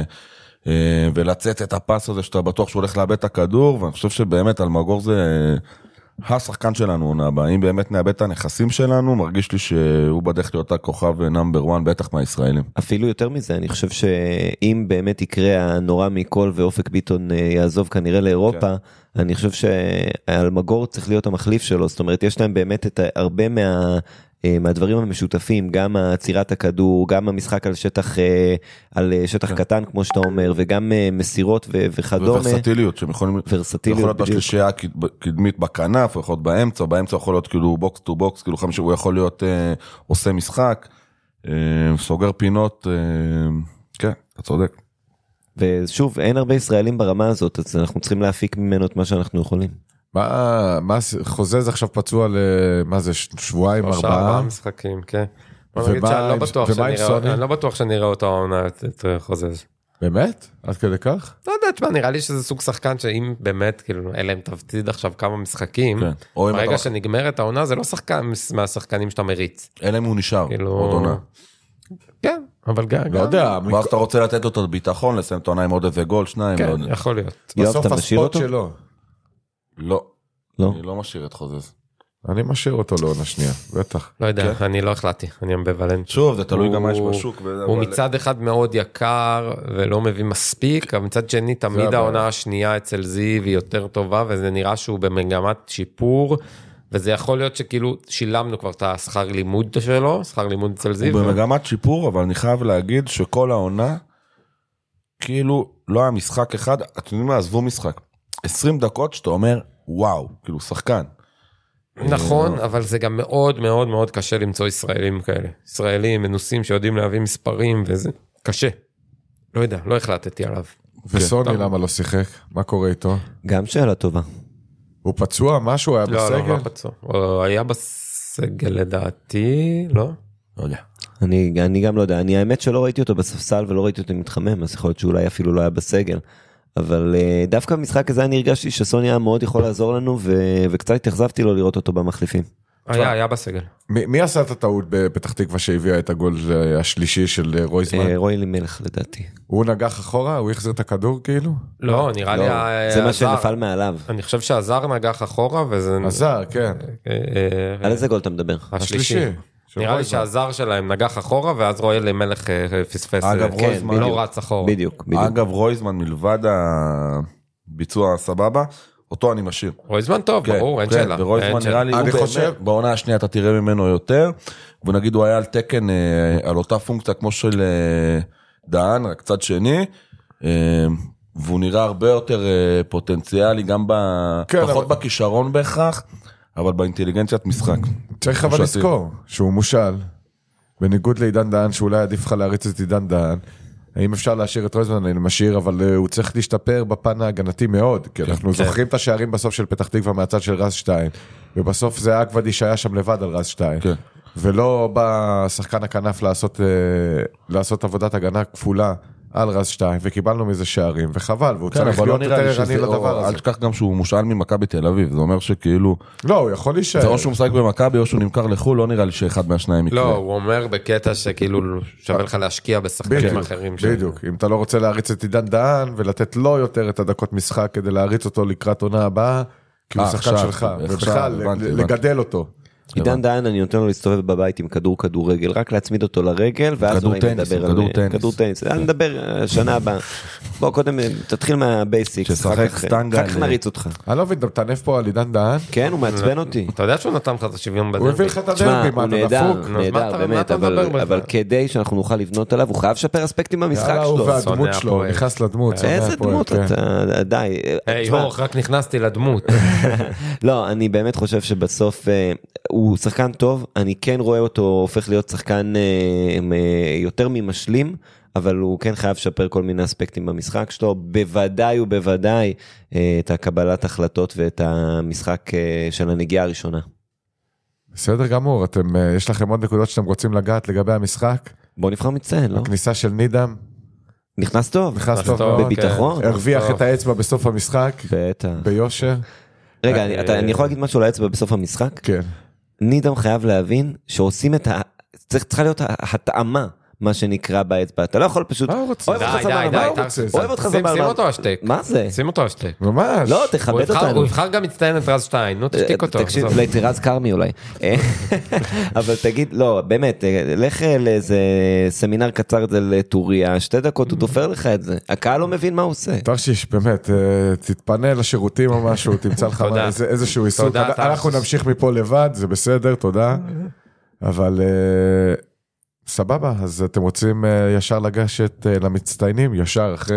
ולצאת את הפס הזה שאתה בטוח שהוא הולך לאבד את הכדור, ואני חושב שבאמת אלמגור זה השחקן שלנו עונה הבאה. אם באמת נאבד את הנכסים שלנו, מרגיש לי שהוא בדרך להיות הכוכב נאמבר 1, בטח מהישראלים. אפילו יותר מזה, אני חושב שאם באמת יקרה הנורא מכל ואופק ביטון יעזוב כנראה לאירופה, אני חושב שאלמגור צריך להיות המחליף שלו, זאת אומרת יש להם באמת את הרבה מהדברים המשותפים, גם עצירת הכדור, גם המשחק על שטח קטן, כמו שאתה אומר, וגם מסירות וכדומה. וורסטיליות, שהם יכולים להיות בשלישייה קדמית בכנף, או יכול להיות באמצע יכול להיות כאילו בוקס טו בוקס, כאילו הוא יכול להיות עושה משחק, סוגר פינות, כן, אתה צודק. ושוב, אין הרבה ישראלים ברמה הזאת, אז אנחנו צריכים להפיק ממנו את מה שאנחנו יכולים. מה חוזז עכשיו פצוע מה זה, שבועיים, 4 משחקים, כן. אני לא בטוח שנראה אותו העונה את חוזז. באמת? עד כדי כך? לא יודע, נראה לי שזה סוג שחקן שאם באמת, כאילו, אלה הם תפתיד עכשיו כמה משחקים, ברגע שנגמרת העונה, זה לא שחקן מהשחקנים שאתה מריץ. אלא אם הוא נשאר, עוד עונה. כן, אבל גם... לא יודע. ואז אתה רוצה לתת אותו ביטחון, לסיים את העונה עם עוד איזה גול, 2. כן, יכול להיות. בסוף הספוט שלו. לא. אני לא משאיר את חוזז. אני משאיר אותו לעונה שנייה, בטח. לא יודע, אני לא החלטתי, אני אמביוולנט. שוב, זה תלוי גם מה יש בשוק. הוא מצד אחד מאוד יקר, ולא מביא מספיק, אבל מצד שני, תמיד העונה השנייה אצל זיו היא יותר טובה, וזה נראה שהוא במגמת שיפור, וזה יכול להיות שכאילו שילמנו כבר את השכר לימוד שלו, שכר לימוד אצל זיו. הוא במגמת שיפור, אבל אני חייב להגיד שכל העונה, כאילו לא היה משחק אחד, אתם יודעים מה, עזבו משחק. 20 דקות שאתה אומר, וואו, כאילו שחקן. נכון, אבל זה גם מאוד מאוד מאוד קשה למצוא ישראלים כאלה. ישראלים מנוסים שיודעים להביא מספרים, וזה קשה. לא יודע, לא החלטתי עליו. וסוני למה לא שיחק? מה קורה איתו? גם שאלה טובה. הוא פצוע? משהו? היה בסגל? לא פצוע. הוא היה בסגל לדעתי, לא? לא יודע. אני גם לא יודע. אני האמת שלא ראיתי אותו בספסל ולא ראיתי אותו מתחמם, אז יכול להיות שאולי אפילו לא היה בסגל. אבל דווקא במשחק הזה אני הרגשתי שסוני היה מאוד יכול לעזור לנו, וקצת התאכזבתי לו לראות אותו במחליפים. היה בסגל. מי עשה את הטעות בפתח תקווה שהביאה את הגול השלישי של רויזמן? רוי אלימלך לדעתי. הוא נגח אחורה? הוא החזיר את הכדור כאילו? לא, נראה לי... זה מה שנפל מעליו. אני חושב שהזר נגח אחורה וזה... הזר, כן. על איזה גול אתה מדבר? השלישי. נראה לי שהזר שלהם נגח אחורה, ואז רוי אלימלך פספס. אגב, רויזמן לא רץ אחורה. בדיוק. אגב, רויזמן מלבד הביצוע סבבה, אותו אני משאיר. רויזמן טוב, ברור, אין שאלה. ורויזמן נראה לי, הוא באמת, בעונה השנייה אתה תראה ממנו יותר, ונגיד הוא היה על תקן, על אותה פונקציה כמו של דהן, רק צד שני, והוא נראה הרבה יותר פוטנציאלי, גם פחות בכישרון בהכרח, אבל באינטליגנציית משחק. צריך אבל לזכור שהוא מושל, בניגוד לעידן דהן, שאולי עדיף לך להריץ את עידן דהן, האם אפשר להשאיר את רויזמן? אני משאיר, אבל הוא צריך להשתפר בפן ההגנתי מאוד, כי אנחנו זוכרים את השערים בסוף של פתח תקווה מהצד של רז 2, ובסוף זה אקוודי שהיה שם לבד על רז 2. ולא בא שחקן הכנף לעשות עבודת הגנה כפולה על רז 2, וקיבלנו מזה שערים, וחבל, והוא צריך להיות יותר ערני לדבר הזה. אל תשכח גם שהוא מושאל ממכבי תל אביב, זה אומר שכאילו... לא, הוא יכול להישאר. זה או שהוא משחק במכבי, או שהוא נמכר לחול, לא נראה לי שאחד מהשניים יקרה. לא, הוא אומר בקטע שכאילו שווה לך להשקיע בשחקנים אחרים. בדיוק, אם אתה לא רוצה להריץ את עידן דהן, ולתת לו יותר את הדקות משחק, כדי להריץ אותו לקראת עונה הבאה, כי הוא שחקן שלך, ובכלל, לגדל אותו. עידן דהן, אני נותן לו להסתובב בבית עם כדורגל, רק להצמיד אותו לרגל, ואז אולי נדבר על כדור טניס. נדבר שנה הבאה. בוא, קודם תתחיל מהבייסיק, אחר כך נריץ אותך. אני לא מבין, אתה מטנף פה על עידן דהן? כן, הוא מעצבן אותי. אתה יודע שהוא נתן לך את השוויון בדרבי. הוא הביא לך את הדרבי, מה אתה דפוק? נהדר, באמת, אבל כדי שאנחנו נוכל לבנות עליו, הוא חייב לשפר אספקטים במשחק שלו. הוא והדמות שלו, נכנס לדמות. איזה דמות אתה, די. היי, אורח, רק נכנסתי לדמות. לא, אני באמת חושב שבסוף הוא שחקן טוב, אני כן רואה אותו הופך להיות שחקן יותר ממשלים, אבל הוא כן חייב לשפר כל מיני אספקטים במשחק שלו, בוודאי ובוודאי את הקבלת החלטות ואת המשחק של הנגיעה הראשונה. בסדר גמור, יש לכם עוד נקודות שאתם רוצים לגעת לגבי המשחק? בוא נבחר מצטיין, לא? הכניסה של נידם. נכנס טוב. נכנס טוב. בביטחון. הרוויח את האצבע בסוף המשחק. בטח. ביושר. רגע, אני יכול להגיד משהו לאצבע בסוף המשחק? כן. נידם חייב להבין שעושים צריכה להיות התאמה, מה שנקרא באצבע. אתה לא יכול פשוט... מה הוא רוצה? אוהב אותך זבל. שים אותו השטק. מה זה? שים אותו השטק. ממש. לא, תכבד אותנו. הוא יבחר גם מצטיין את רז 2, נו תשתיק אותו. תקשיב, אולי תרז קרמי אולי. אבל תגיד, לא, באמת, לך לאיזה סמינר קצר לטוריה, 2 דקות, הוא תופר לך את זה. הקהל לא מבין מה הוא עושה. תרשיש, באמת, תתפנה לשירותים או משהו, תמצא לך איזשהו עיסוק. אנחנו נמשיך מפה לבד, זה בסדר, תודה. אבל... סבבה, אז אתם רוצים ישר לגשת למצטיינים, ישר אחרי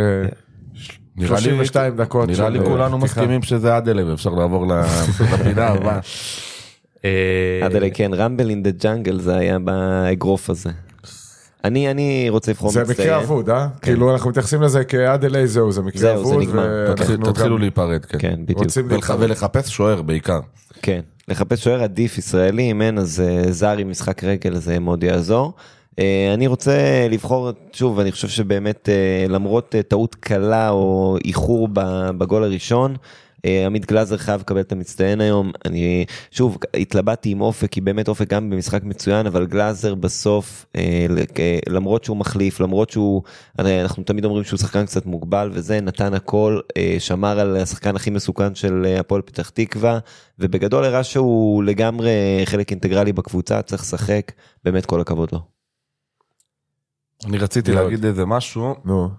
32 דקות. נראה לי כולנו מסכימים שזה אדלה, ואפשר לעבור לפינה הבאה. אדלה, כן, רמבל אין דה ג'אנגל, זה היה באגרוף הזה. אני רוצה לבחור מצטיין. זה מקרה אבוד, כאילו אנחנו מתייחסים לזה כאדלה, זהו, זה מקרה אבוד. זהו, זה נגמר. תתחילו להיפרד, כן. בדיוק. ולחפש שוער בעיקר. כן, לחפש שוער עדיף ישראלי, אם אין, אז זר עם משחק רגל, זה מאוד יעזור. אני רוצה לבחור, שוב, אני חושב שבאמת למרות טעות קלה או איחור בגול הראשון, עמית גלאזר חייב לקבל את המצטיין היום. אני שוב התלבטתי עם אופק, כי באמת אופק גם במשחק מצוין, אבל גלאזר בסוף, למרות שהוא מחליף, למרות שהוא, אנחנו תמיד אומרים שהוא שחקן קצת מוגבל, וזה נתן הכל, שמר על השחקן הכי מסוכן של הפועל פתח תקווה, ובגדול הראה שהוא לגמרי חלק אינטגרלי בקבוצה, צריך לשחק, באמת כל הכבוד לו. אני רציתי להגיד איזה משהו,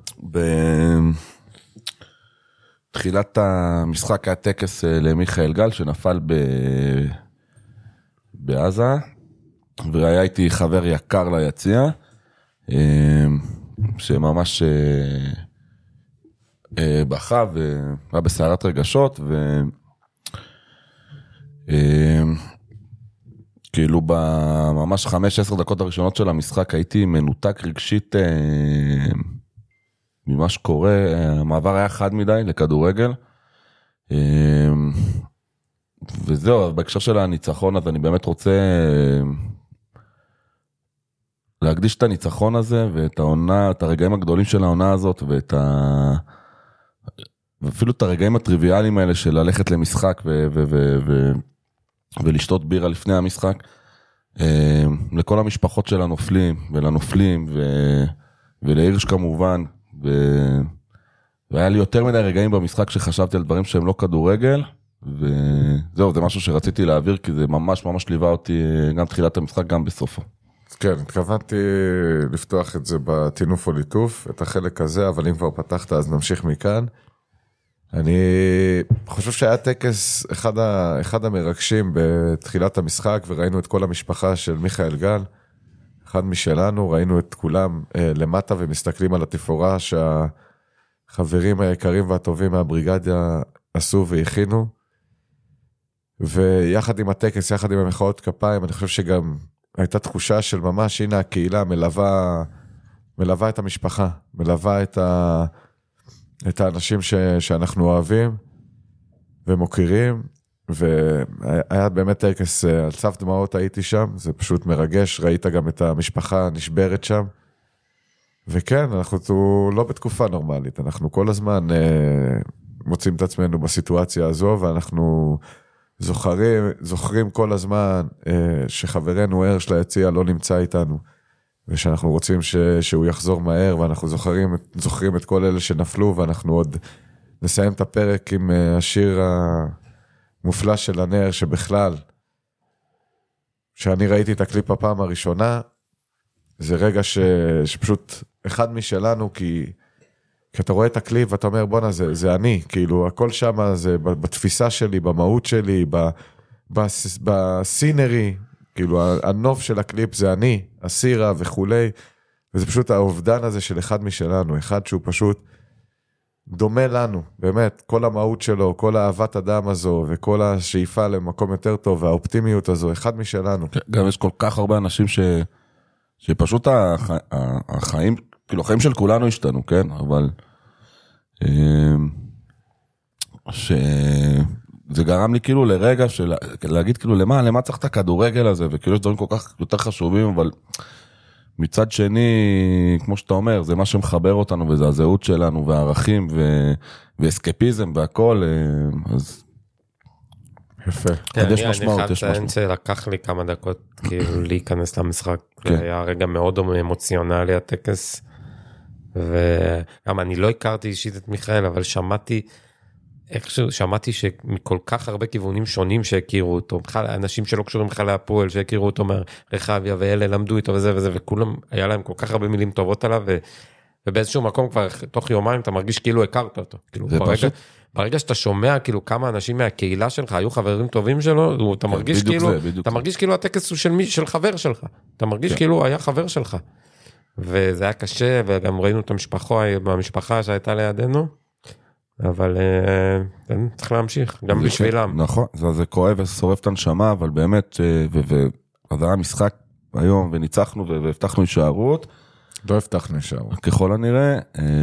בתחילת המשחק היה טקס למיכאל גל שנפל בעזה, והיה איתי חבר יקר ליציע, שממש בכה והיה בסערת רגשות, כאילו בממש 5-10 דקות הראשונות של המשחק הייתי מנותק רגשית ממה שקורה, המעבר היה חד מדי לכדורגל, וזהו, בהקשר של הניצחון הזה אני באמת רוצה להקדיש את הניצחון הזה ואת העונה, את הרגעים הגדולים של העונה הזאת ואפילו את הרגעים הטריוויאליים האלה של ללכת למשחק ולשתות בירה לפני המשחק, לכל המשפחות של הנופלים ולנופלים ולהירש כמובן, והיה לי יותר מדי רגעים במשחק שחשבתי על דברים שהם לא כדורגל, וזהו, זה משהו שרציתי להעביר, כי זה ממש ממש ליווה אותי גם תחילת המשחק, גם בסופו. כן, התכוונתי לפתוח את זה בטינוף או ליטוף, את החלק הזה, אבל אם כבר פתחת אז נמשיך מכאן. אני חושב שהיה טקס אחד המרגשים בתחילת המשחק, וראינו את כל המשפחה של מיכאל גל, אחד משלנו, ראינו את כולם למטה ומסתכלים על התפאורה שהחברים היקרים והטובים מהבריגדיה עשו והכינו, ויחד עם הטקס, יחד עם המחאות כפיים, אני חושב שגם הייתה תחושה של ממש, הנה הקהילה מלווה את המשפחה, מלווה את האנשים שאנחנו אוהבים ומוכירים, והיה באמת טקס על סף דמעות, הייתי שם, זה פשוט מרגש, ראית גם את המשפחה נשברת שם, וכן, אנחנו לא בתקופה נורמלית, אנחנו כל הזמן מוצאים את עצמנו בסיטואציה הזו, ואנחנו זוכרים כל הזמן שחברנו הרש ליציע לא נמצא איתנו, ושאנחנו רוצים שהוא יחזור מהר, ואנחנו זוכרים את כל אלה שנפלו, ואנחנו עוד נסיים את הפרק עם השיר המופלא של הנר, שבכלל, שאני ראיתי את הקליפ הפעם הראשונה, זה רגע שפשוט אחד משלנו, כי אתה רואה את הקליפ ואתה אומר, בונה, זה אני, כאילו, הכל שם זה בתפיסה שלי, במהות שלי, בסינרי, כאילו, הנוף של הקליפ זה אני, הסירה וכולי, וזה פשוט האובדן הזה של אחד משלנו, אחד שהוא פשוט דומה לנו, באמת, כל המהות שלו, כל האהבת אדם הזו, וכל השאיפה למקום יותר טוב, והאופטימיות הזו, אחד משלנו. גם יש כל כך הרבה אנשים שפשוט החיים, כאילו החיים של כולנו השתנו, כן? אבל שזה גרם לי כאילו לרגע של להגיד כאילו למה צריך את הכדורגל הזה, וכאילו יש דברים כל כך יותר חשובים, אבל מצד שני, כמו שאתה אומר, זה מה שמחבר אותנו, וזה הזהות שלנו, והערכים, ואסקפיזם, והכל, אז יפה. יש משמעות, אני יש חייב משמעות. שלקח לי כמה דקות כאילו להיכנס למשחק, זה היה רגע מאוד אמוציונלי הטקס, וגם אני לא הכרתי אישית את מיכאל, אבל שמעתי שמכל כך הרבה כיוונים שונים שהכירו אותו, בכלל אנשים שלא קשורים בכלל להפועל, שהכירו אותו מרחביה, ואלה למדו איתו וזה וזה, וכולם, היה להם כל כך הרבה מילים טובות עליו, ובאיזשהו מקום כבר תוך יומיים אתה מרגיש כאילו הכרת אותו, כאילו ברגע שאתה שומע כאילו כמה אנשים מהקהילה שלך היו חברים טובים שלו, אתה מרגיש כאילו הטקס הוא של חבר שלך, אתה מרגיש כאילו היה חבר שלך, וזה היה קשה, וגם ראינו את המשפחה שהייתה לידינו, אבל צריך להמשיך, גם בשבילם. נכון, זה כואב ושורף את הנשמה, אבל באמת, וזה היה משחק היום, וניצחנו והבטחנו הישארות. לא הבטחנו הישארות. ככל הנראה,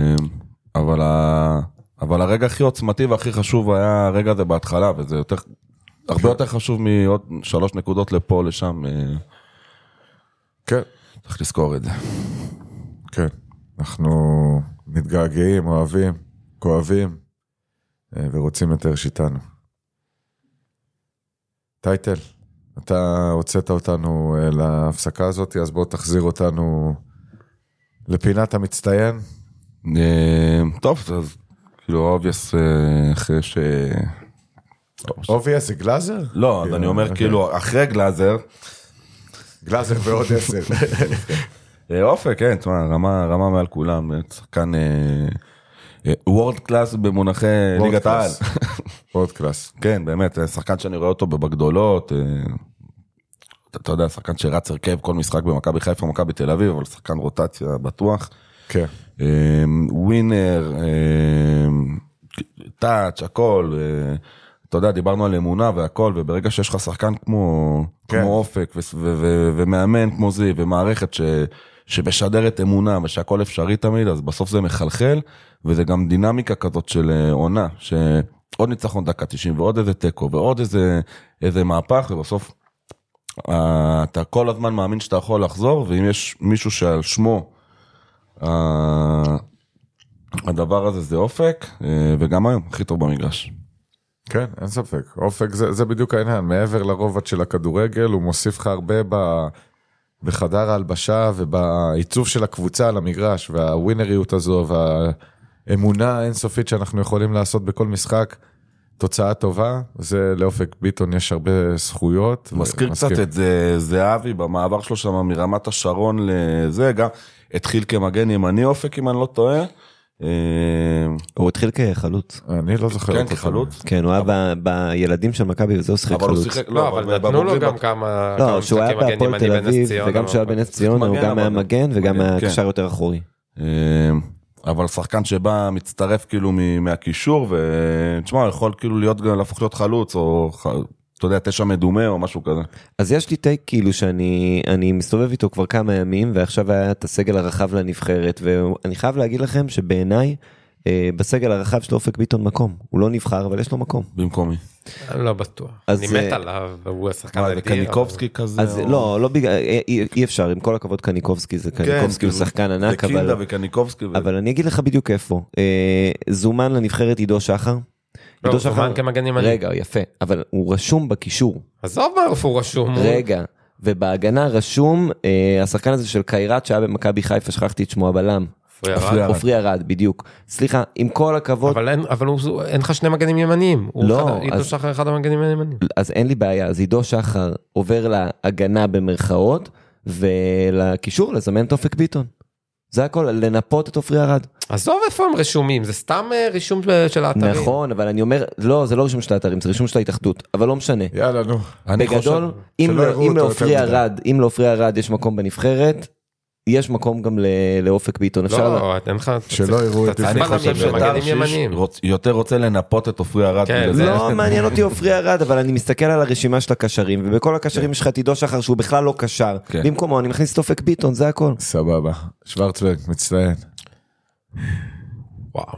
אבל הרגע הכי עוצמתי והכי חשוב היה הרגע הזה בהתחלה, וזה הרבה יותר חשוב מעוד 3 נקודות לפה, לשם. כן. צריך לזכור את זה. כן, אנחנו מתגעגעים, אוהבים, כואבים, ורוצים יותר שיטנו. טייטל, אתה הוצאת אותנו להפסקה הזאת, אז בוא תחזיר אותנו לפינת המצטיין. טוב, אז כאילו אובייס אחרי ש... אובייס זה גלאזר? לא, אז אני אומר כאילו אחרי גלאזר. גלאזר ועוד 10. אופק, כן, תשמע, רמה מעל כולם, שחקן וורד קלאס במונחי ליגת העל. וורד קלאס. כן, באמת, שחקן שאני רואה אותו בגדולות, אתה יודע, שחקן שרץ הרכב כל משחק במכבי חיפה, מכבי תל אביב, אבל שחקן רוטציה בטוח. כן. ווינר, טאץ', הכל, אתה יודע, דיברנו על אמונה והכל, וברגע שיש לך שחקן כמו אופק, ומאמן כמו זה, ומערכת שמשדרת אמונה, ושהכל אפשרי תמיד, אז בסוף זה מחלחל, וזה גם דינמיקה כזאת של עונה, שעוד ניצחון דקה 90, ועוד איזה טקו, ועוד איזה מהפך, ובסוף אתה כל הזמן מאמין שאתה יכול לחזור, ואם יש מישהו שעל שמו, הדבר הזה זה אופק, וגם היום הכי טוב במגרש. כן, אין ספק. אופק זה בדיוק העניין, מעבר לרובד של הכדורגל, הוא מוסיף לך הרבה בחדר ההלבשה ובעיצוב של הקבוצה על המגרש, והווינריות הזו והאמונה האינסופית שאנחנו יכולים לעשות בכל משחק, תוצאה טובה, זה לאופק ביטון יש הרבה זכויות. מזכיר קצת את זהבי במעבר שלו שם מרמת השרון לזה, גם התחיל כמגן ימני אופק אם אני לא טועה. הוא התחיל כחלוץ. אני לא זוכר. כן, כחלוץ. כן, הוא היה בילדים של מכבי וזה הוא שחק חלוץ. לא, אבל נתנו לו גם כמה לא, שהוא היה בהפועל תל אביב וגם שהוא היה בנס ציונה, הוא גם היה מגן וגם היה קשר יותר אחורי. אבל שחקן שבא מצטרף כאילו מהקישור, ותשמע, יכול כאילו להפוך להיות חלוץ, או אתה יודע, 9 מדומה או משהו כזה. אז יש לי טייק כאילו שאני מסתובב איתו כבר כמה ימים, ועכשיו היה את הסגל הרחב לנבחרת, ואני חייב להגיד לכם שבעיניי, בסגל הרחב של אופק ביטון מקום. הוא לא נבחר, אבל יש לו מקום. במקומי. אני לא בטוח. אז, אני מת עליו, והוא השחקן זה אדיר. קניקובסקי כזה? אז לא בגלל, אי אפשר, עם כל הכבוד קניקובסקי, זה קניקובסקי הוא שחקן ענק, וקינדה וקניקובסקי. אבל אני אגיד לך בדיוק איפה. זומן לנבחרת עידו שחר. לא, זומן כמגן ימני. רגע, יפה, אבל הוא רשום בקישור. עזוב מה איפה הוא רשום. רגע, ובהגנה רשום, השחקן הזה של קיירת שהיה במכבי חיפה, שכחתי את שמו הבלם. עופרי ארד, בדיוק. סליחה, עם כל הכבוד. אבל אין לך שני מגנים ימניים. לא. עידו שחר אחד המגנים הימניים. אז אין לי בעיה, אז עידו שחר עובר להגנה במרכאות, ולקישור לזמן את אופק ביטון. זה הכל, לנפות את עופרי ארד. עזוב איפה הם רשומים, זה סתם רישום של האתרים. נכון, אבל אני אומר, לא, זה לא רישום של האתרים, זה רישום של ההתאחדות, אבל לא משנה. יאללה, נו. בגדול, אם לעופרי ארד יש מקום בנבחרת, יש מקום גם לאופק ביטון. לא, אין לך... שלא יראו את... אני חושב שתרשיש יותר רוצה לנפות את עופרי ארד. לא מעניין אותי עופרי ארד, אבל אני מסתכל על הרשימה של הקשרים, ובכל הקשרים יש לך את עידו שחר שהוא בכלל לא קשר. במקומו אני מכניס את אופק ביטון, זה הכל. סבבה. שוורצברג, מצטיין. וואו.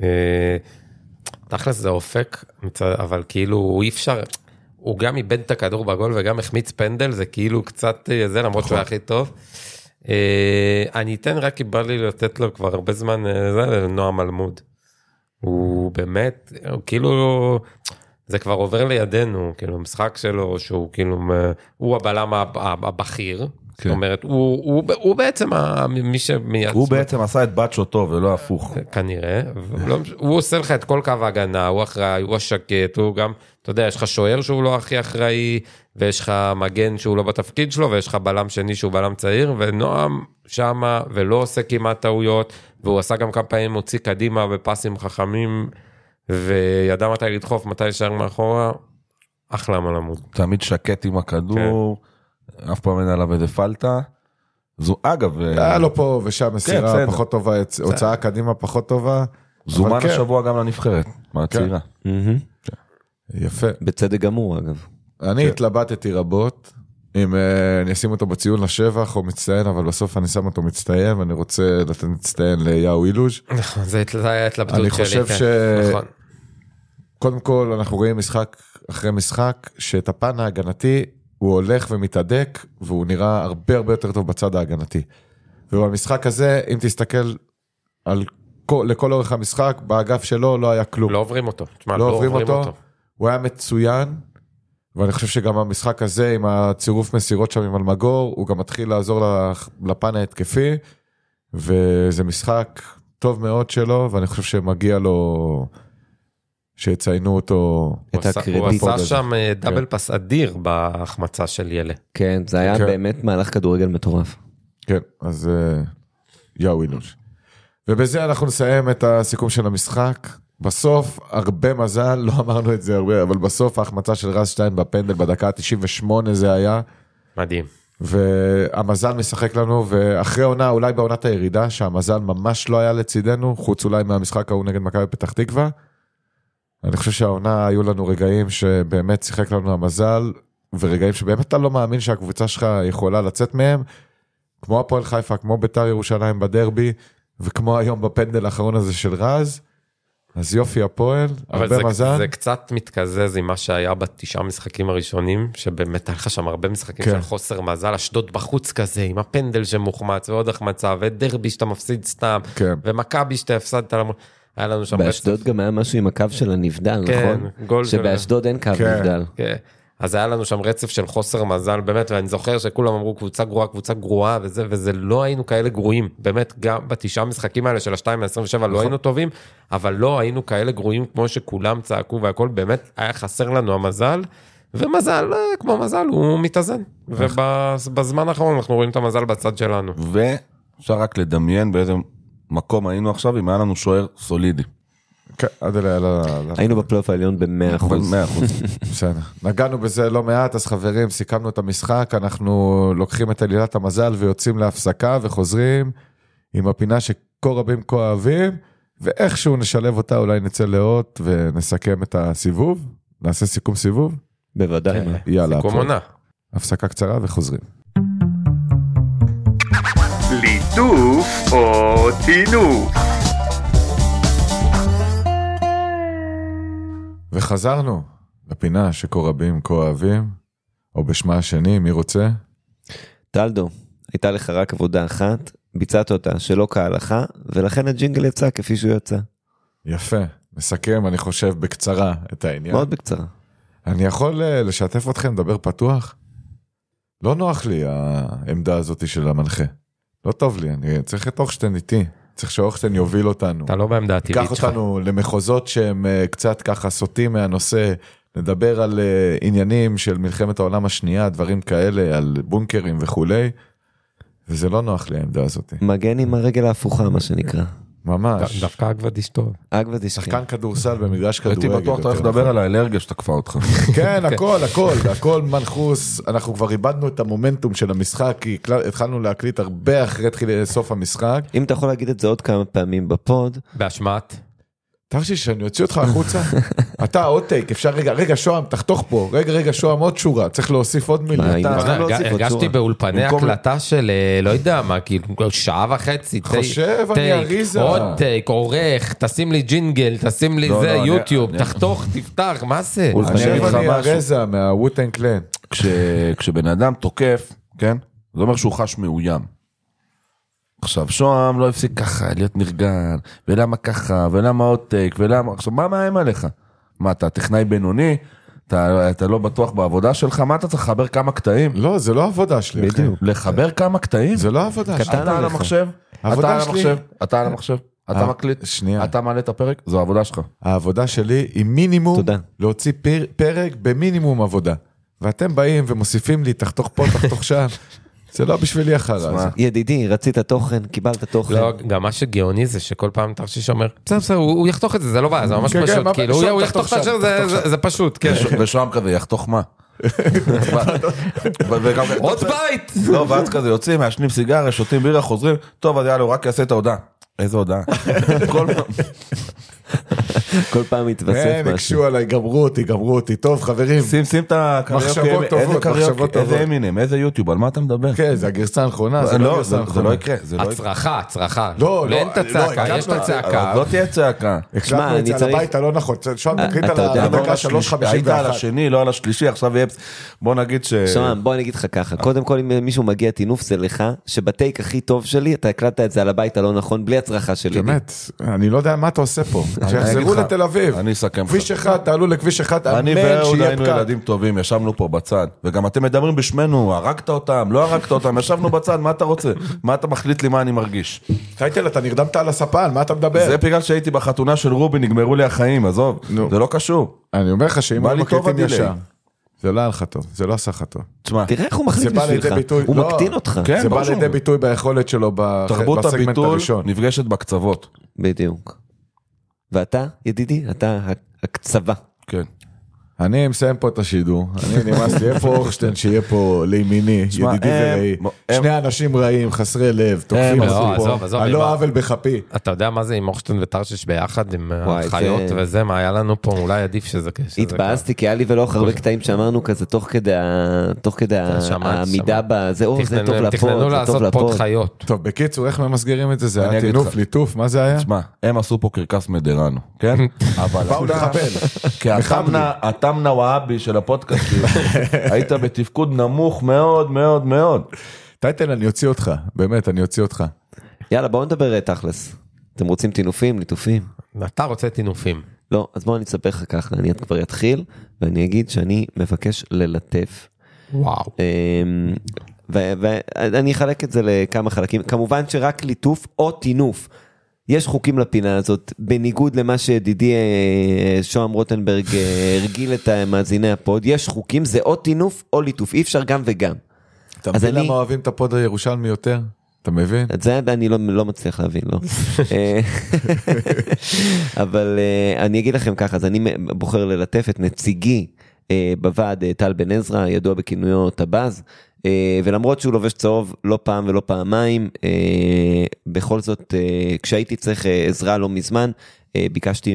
תכלס זה אופק, אבל כאילו אי אפשר... הוא גם איבד את הכדור בגול וגם החמיץ פנדל, זה כאילו קצת זה, למרות שהוא היה הכי טוב. אני אתן רק כי בא לי לתת לו כבר הרבה זמן, זה נועם אלמוד. הוא באמת, הוא כאילו, זה כבר עובר לידינו, כאילו המשחק שלו, שהוא כאילו, הוא הבלם הבכיר, זאת אומרת, הוא בעצם מי שמייצר. הוא בעצם עשה את בת שוטו ולא הפוך. כנראה, הוא עושה לך את כל קו ההגנה, הוא אחראי, הוא השקט, הוא גם, אתה יודע, יש לך שוער שהוא לא הכי אחראי, ויש לך מגן שהוא לא בתפקיד שלו, ויש לך בלם שני שהוא בלם צעיר, ונועם שמה, ולא עושה כמעט טעויות, והוא עשה גם כמה פעמים מוציא קדימה בפסים חכמים, וידע מתי לדחוף, מתי להישאר מאחורה, אחלה מלמוד. תמיד שקט עם הכדור, אף פעם אין עליו איזה פלטה. זו אגב... היה לו פה ושם מסירה פחות טובה, הוצאה קדימה פחות טובה. זומן השבוע גם לנבחרת, מהצעירה. יפה. בצדק גמור אגב. אני התלבטתי רבות, אם אני אשים אותו בציון לשבח או מצטיין, אבל בסוף אני שם אותו מצטיין, ואני רוצה לתת מצטיין ליאו אילוז'. נכון, זה היה התלבטות שלי. אני חושב קודם כל אנחנו רואים משחק אחרי משחק, שאת הפן ההגנתי הוא הולך ומתעדק, והוא נראה הרבה הרבה יותר טוב בצד ההגנתי. ובמשחק הזה, אם תסתכל לכל אורך המשחק, באגף שלו לא היה כלום. לא עוברים אותו. לא עוברים אותו. הוא היה מצוין, ואני חושב שגם המשחק הזה, עם הצירוף מסירות שם עם אלמגור, הוא גם מתחיל לעזור לפן ההתקפי, וזה משחק טוב מאוד שלו, ואני חושב שמגיע לו שיציינו אותו. הוא עשה שם דאבל פס אדיר בהחמצה של ילה. כן, זה היה באמת מהלך כדורגל מטורף. כן, אז יאו אילוז'. ובזה אנחנו נסיים את הסיכום של המשחק. בסוף, הרבה מזל, לא אמרנו את זה הרבה, אבל בסוף ההחמצה של רז שטיין בפנדל בדקה 98 זה היה. מדהים. והמזל משחק לנו, ואחרי עונה, אולי בעונת הירידה, שהמזל ממש לא היה לצידנו, חוץ אולי מהמשחק ההוא נגד מכבי פתח תקווה. אני חושב שהעונה היו לנו רגעים שבאמת שיחק לנו המזל, ורגעים שבאמת אתה לא מאמין שהקבוצה שלך יכולה לצאת מהם, כמו הפועל חיפה, כמו בית"ר ירושלים בדרבי, וכמו היום בפנדל האחרון הזה של רז, אז יופי הפועל, הרבה מזל. זה קצת מתקזז עם מה שהיה ב9 משחקים הראשונים, שבאמת היה לך שם הרבה משחקים של חוסר מזל, אשדוד בחוץ כזה, עם הפנדל שמוחמץ, ועוד החמצה, ודרבי שאתה מפסיד סתם, ומכבי שאתה הפסדת, היה לנו שם... באשדוד גם היה משהו עם הקו של הנבדל, נכון? שבאשדוד אין קו נבדל. אז היה לנו שם רצף של חוסר מזל, באמת, ואני זוכר שכולם אמרו קבוצה גרועה, וזה לא היינו כאלה גרועים, באמת, גם ב9 משחקים האלה של ה2-27 לא היינו טובים, אבל לא היינו כאלה גרועים כמו שכולם צעקו, והכל באמת היה חסר לנו המזל, ומזל, כמו מזל, הוא מתאזן, ובזמן האחרון אנחנו רואים את המזל בצד שלנו. ואפשר רק לדמיין באיזה מקום היינו עכשיו, אם היה לנו שוער סולידי. היינו בפלייאוף העליון ב100%. בסדר. נגענו בזה לא מעט, אז חברים, סיכמנו את המשחק, אנחנו לוקחים את עלילת המזל ויוצאים להפסקה וחוזרים עם הפינה שכה רבים כה אוהבים, ואיכשהו נשלב אותה, אולי נצא לאות ונסכם את הסיבוב, נעשה סיכום סיבוב. בוודאי. יאללה. סיכום עונה. הפסקה קצרה וחוזרים. ליטוף או טינוף? וחזרנו לפינה שכה רבים כה אוהבים, או בשמה השני, מי רוצה? טלדו, הייתה לך רק עבודה אחת, ביצעת אותה שלא כהלכה, ולכן הג'ינגל יצא כפי שהוא יצא. יפה, מסכם, אני חושב, בקצרה את העניין. מאוד בקצרה. אני יכול לשתף אתכם, לדבר פתוח? לא נוח לי העמדה הזאת של המנחה. לא טוב לי, אני צריך את אוכשטיין איתי. צריך שאוכשטיין יוביל אותנו. אתה לא בעמדה הטבעית שלך. ייקח אותנו למחוזות שהם קצת ככה סוטים מהנושא, נדבר על עניינים של מלחמת העולם השנייה, דברים כאלה, על בונקרים וכולי, וזה לא נוח לי העמדה הזאת. מגן עם הרגל ההפוכה, מה שנקרא. ממש. דווקא אגבדיש טוב. אגבדיש, שחקן כדורסל במגרש כדורגל. הייתי בטוח אתה הולך לדבר על האלרגיה שתקפה אותך. כן, הכל מנחוס. אנחנו כבר איבדנו את המומנטום של המשחק, כי התחלנו להקליט הרבה אחרי סוף המשחק. אם אתה יכול להגיד את זה עוד כמה פעמים בפוד. באשמת. תרשיש, שאני אוציא אותך החוצה. אתה עוד טייק, אפשר רגע שוהם, תחתוך פה. רגע שוהם, עוד שורה, צריך להוסיף עוד מילה. הרגשתי באולפני הקלטה של, לא יודע מה, כאילו, שעה וחצי, חושב, אני אריזה. עוד טייק, עורך, תשים לי ג'ינגל, תשים לי זה, יוטיוב, תחתוך, תפתח, מה זה? חושב, אני אריזה מהווטן קלן. כשבן אדם תוקף, כן? זה אומר שהוא חש מאוים. עכשיו, שוהם לא הפסיק ככה, להיות נרגן, ולמה ככה, ולמה עוד טייק, ולמה, עכשיו, מה מאיים עליך? מה, אתה טכנאי בינוני? אתה לא בטוח בעבודה שלך? מה אתה צריך לחבר כמה קטעים? לא, זה לא העבודה שלי. בדיוק. לחבר כמה קטעים? זה לא העבודה שלי. אתה על המחשב? אתה על המחשב? אתה מקליט? שנייה. אתה מעלה את הפרק? זו העבודה שלך. העבודה שלי היא מינימום, תודה. להוציא פרק במינימום עבודה. ואתם באים ומוסיפים לי, תחתוך פה, תחתוך שם. זה לא בשבילי אחר. ידידי, רצית תוכן, קיבלת תוכן. לא, גם מה שגאוני זה שכל פעם תרשיש אומר, בסדר, הוא יחתוך את זה, זה לא בעיה, זה ממש פשוט, כאילו, הוא יחתוך את השיר, זה פשוט, כן. ושוהם כזה, יחתוך מה? עוד בית! לא, ואז כזה יוצאים, מעשנים סיגריה, שותים בירה, חוזרים, טוב, אז יאללה, הוא רק יעשה את ההודעה. איזה הודעה? כל פעם מתווסף משהו. נקשו עליי, גמרו אותי, טוב חברים. שים את הקריוקי, איזה אמינם, איזה יוטיוב, על מה אתה מדבר? כן, זה הגרסה הנכונה, זה לא גרסה הנכונה. זה לא יקרה. הצרחה. לא, אין את הצעקה, יש את הצעקה. לא תהיה צעקה. הקלטנו את זה על הבית הלא נכון, שם תקליט על הדקה 3:51. היית על השני, לא על השלישי, עכשיו יהיה, בוא נגיד ש... שוהם, בוא נגיד לך ככה, קודם כל אם מישהו מגיע תינוף זה לך, שבטייק הכי טוב שלי, אתה הקלטת את זה על הבית הלא נכון, בלי הצרחה שלי. באמת, אני לא יודע מה אתה עושה פה. שיחזרו לתל אביב. אני אסכם לך. כביש אחד, תעלו לכביש אחד, אני ואהוד היינו ילדים טובים, ישבנו פה בצד, וגם אתם מדברים בשמנו, הרגת אותם, לא הרגת אותם, ישבנו בצד, מה אתה רוצה? מה אתה מחליט לי מה אני מרגיש? טייטל, אתה נרדמת על הספן, מה אתה מדבר? זה בגלל שהייתי בחתונה של רובי, נגמרו לי החיים, עזוב, זה לא קשור. אני אומר לך שאם הוא מקליטים ישר, זה לא היה לך טוב, זה לא עשה לך טוב. תראה איך הוא מחליט בשבילך, הוא מקטין אותך. זה בא לידי ביטוי ביכולת שלו תרבות בסגמנט הביטול הראשון. נפגשת בקצוות. בדיוק. ואתה, ידידי, אתה הקצבה. כן. אני מסיים פה את השידור, אני נמאס לי, איפה אוכשטיין שיהיה פה לימיני, ידידי ורעי, שני אנשים רעים, חסרי לב, תוקפים עשו פה, הלא עוול בחפי. אתה יודע מה זה עם אוכשטיין ותרשיש ביחד, עם החיות וזה, מה היה לנו פה, אולי עדיף שזה כזה. התבאסתי, כי היה לי ולא הרבה קטעים שאמרנו כזה, תוך כדי העמידה בזה, זה טוב לפוד, תכננו לעשות פוד חיות. טוב, בקיצור, איך ממסגרים את זה? זה היה טינוף, ליטוף, מה זה היה? תשמע, הם עשו פה קרקס מדרנו, כן? באו לחבל. כי התמנה והאבי של הפודקאסט, היית בתפקוד נמוך מאוד מאוד מאוד. טייטל, אני אוציא אותך, באמת, אני אוציא אותך. יאללה, בואו נדבר תכלס. אתם רוצים טינופים, ליטופים? אתה רוצה טינופים. לא, אז בואו אני אספר לך ככה, אני כבר אתחיל, ואני אגיד שאני מבקש ללטף. וואו. ואני אחלק את זה לכמה חלקים, כמובן שרק ליטוף או טינוף, יש חוקים לפינה הזאת, בניגוד למה שדידי שוהם רוטנברג הרגיל את מאזיני הפוד, יש חוקים, זה או טינוף או ליטוף, אי אפשר גם וגם. אתה מבין למה אוהבים את הפוד הירושלמי יותר? אתה מבין? את זה אני לא מצליח להבין, לא. אבל אני אגיד לכם ככה, אז אני בוחר ללטף את נציגי בוועד טל בן עזרא, ידוע בכינויו טבז, ולמרות שהוא לובש צהוב לא פעם ולא פעמיים, בכל זאת כשהייתי צריך עזרה לא מזמן, ביקשתי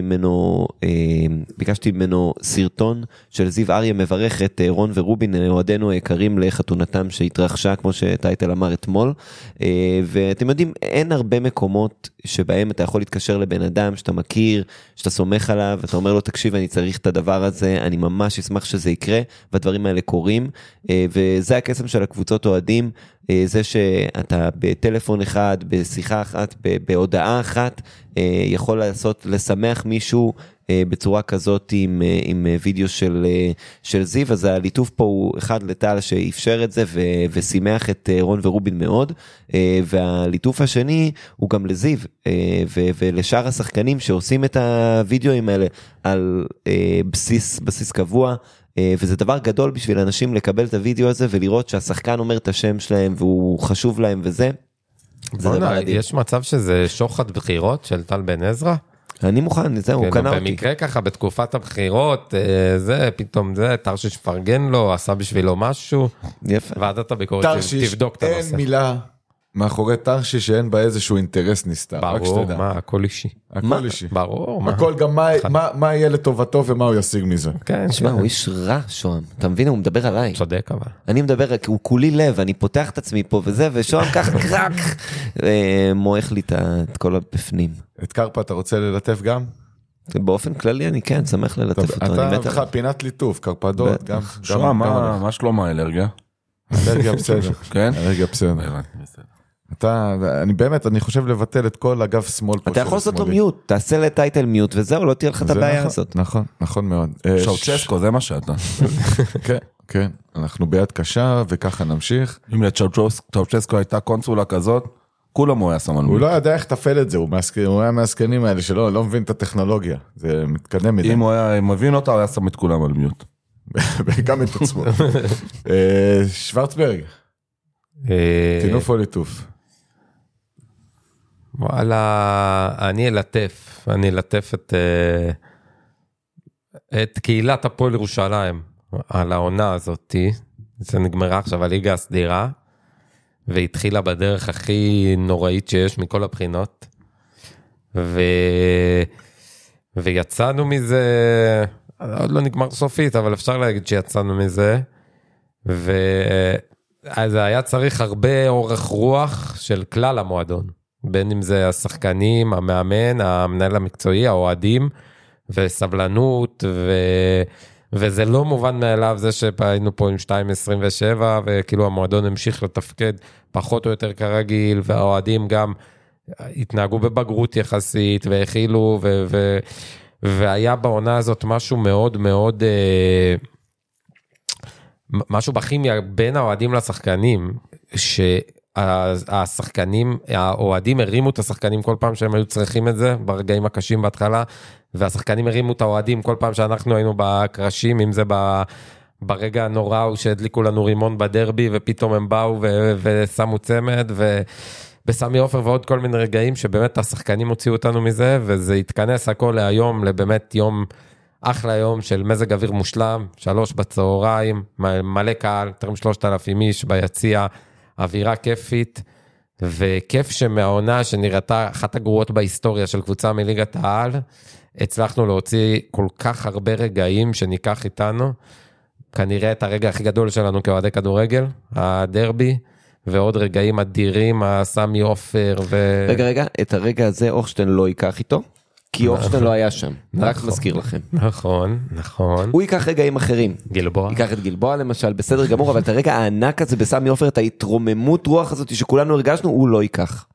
ממנו סרטון של זיו אריה מברך את רון ורובין, אוהדינו היקרים לחתונתם שהתרחשה, כמו שטייטל אמר אתמול, ואתם יודעים, אין הרבה מקומות שבהם אתה יכול להתקשר לבן אדם שאתה מכיר, שאתה סומך עליו, ואתה אומר לו, תקשיב, אני צריך את הדבר הזה, אני ממש אשמח שזה יקרה, והדברים האלה קורים, וזה הקסם של הקבוצות אוהדים, זה שאתה בטלפון אחד, בשיחה אחת, בהודעה אחת, יכול לשמח מישהו בצורה כזאת עם וידאו של זיו, אז הליטוף פה הוא אחד לטל שאפשר את זה ושימח את רון ורובין מאוד, והליטוף השני הוא גם לזיו ולשאר השחקנים שעושים את הוידאוים האלה על בסיס קבוע, וזה דבר גדול בשביל אנשים לקבל את הוידאו הזה ולראות שהשחקן אומר את השם שלהם והוא חשוב להם וזה. יש מצב שזה שוחד בחירות של טל בן עזרא? אני מוכן, זהו, הוא קנה אותי. במקרה ככה, בתקופת הבחירות, זה, פתאום זה, תרשיש פרגן לו, עשה בשבילו משהו. יפה. ועדת הביקורת תבדוק את הנושא. אין מילה מאחורי תרשיש שאין בה איזשהו אינטרס נסתר. ברור, מה, הכל אישי. הכל אישי. ברור, מה. הכל גם מה יהיה לטובתו ומה הוא ישיג מזה. כן, שמע, הוא איש רע, שוהם. אתה מבין, הוא מדבר עליי. צודק אבל. אני מדבר, הוא כולי לב, אני פותח את עצמי פה וזה, ושוהם כך קרק, מועך לי את כל הבפנים. את קרפה אתה רוצה ללטף גם? באופן כללי אני כן, שמח ללטף אותו. אתה לך פינת ליטוף, קרפדות, גם. שמה, מה שלום האלרגיה? אלרגיה בסדר. כן? אלרגיה בסדר. אני חושב לבטל את כל אגף שמאל פה. אתה יכול לעשות לו מיוט, תעשה לטייטל מיוט וזהו, לא תהיה לך את הבעיה הזאת. נכון, נכון מאוד. צ'אוצ'סקו, זה מה שאתה. כן, כן, אנחנו ביד קשה וככה נמשיך. אם לצ'אוצ'סקו הייתה קונסולה כזאת, כולם הוא היה סמן. הוא לא ידע איך תפעל את זה, הוא היה מהסקנים האלה שלא, לא מבין את הטכנולוגיה, זה מתקדם מדי. אם הוא היה מבין אותה, הוא היה שם את כולם על מיוט. גם את עצמו. שוורצברג, תינוף או ליטוף? וואלה, אני אלטף את קהילת הפועל ירושלים על העונה הזאת, זה נגמרה עכשיו הליגה הסדירה, והתחילה בדרך הכי נוראית שיש מכל הבחינות, ויצאנו מזה, עוד לא נגמר סופית, אבל אפשר להגיד שיצאנו מזה, אז היה צריך הרבה אורך רוח של כלל המועדון, בין אם זה השחקנים, המאמן, המנהל המקצועי, האוהדים, וסבלנות, וזה לא מובן מאליו, זה שהיינו פה עם 2.27, וכאילו המועדון המשיך לתפקד פחות או יותר כרגיל, והאוהדים גם התנהגו בבגרות יחסית, והכילו, והיה בעונה הזאת משהו מאוד מאוד, משהו בכימיה בין האוהדים לשחקנים, שהשחקנים, האוהדים הרימו את השחקנים כל פעם שהם היו צריכים את זה, ברגעים הקשים בהתחלה, והשחקנים הרימו את האוהדים כל פעם שאנחנו היינו בקרשים, אם זה ברגע הנורא שהדליקו לנו רימון בדרבי, ופתאום הם באו ושמו צמד, ובסמי עופר ועוד כל מיני רגעים, שבאמת השחקנים הוציאו אותנו מזה, וזה התכנס הכל להיום, לבאמת יום, אחלה יום של מזג אוויר מושלם, 3 בצהריים, מלא קהל, יותר 3,000 איש ביציע, אווירה כיפית, וכיף שמהעונה שנראתה אחת הגרועות בהיסטוריה של קבוצה מליגת העל, הצלחנו להוציא כל כך הרבה רגעים שניקח איתנו, כנראה את הרגע הכי גדול שלנו כאוהדי כדורגל, הדרבי, ועוד רגעים אדירים, הסמי עופר רגע, את הרגע הזה אורשטיין לא ייקח איתו, כי אורשטיין לא היה שם, רק מזכיר לכם. נכון. הוא ייקח רגעים אחרים. גלבוע. ייקח את גלבוע למשל, בסדר גמור, אבל את הרגע הענק הזה בסמי עופר, את ההתרוממות רוח הזאת שכולנו הרגשנו, הוא לא ייקח.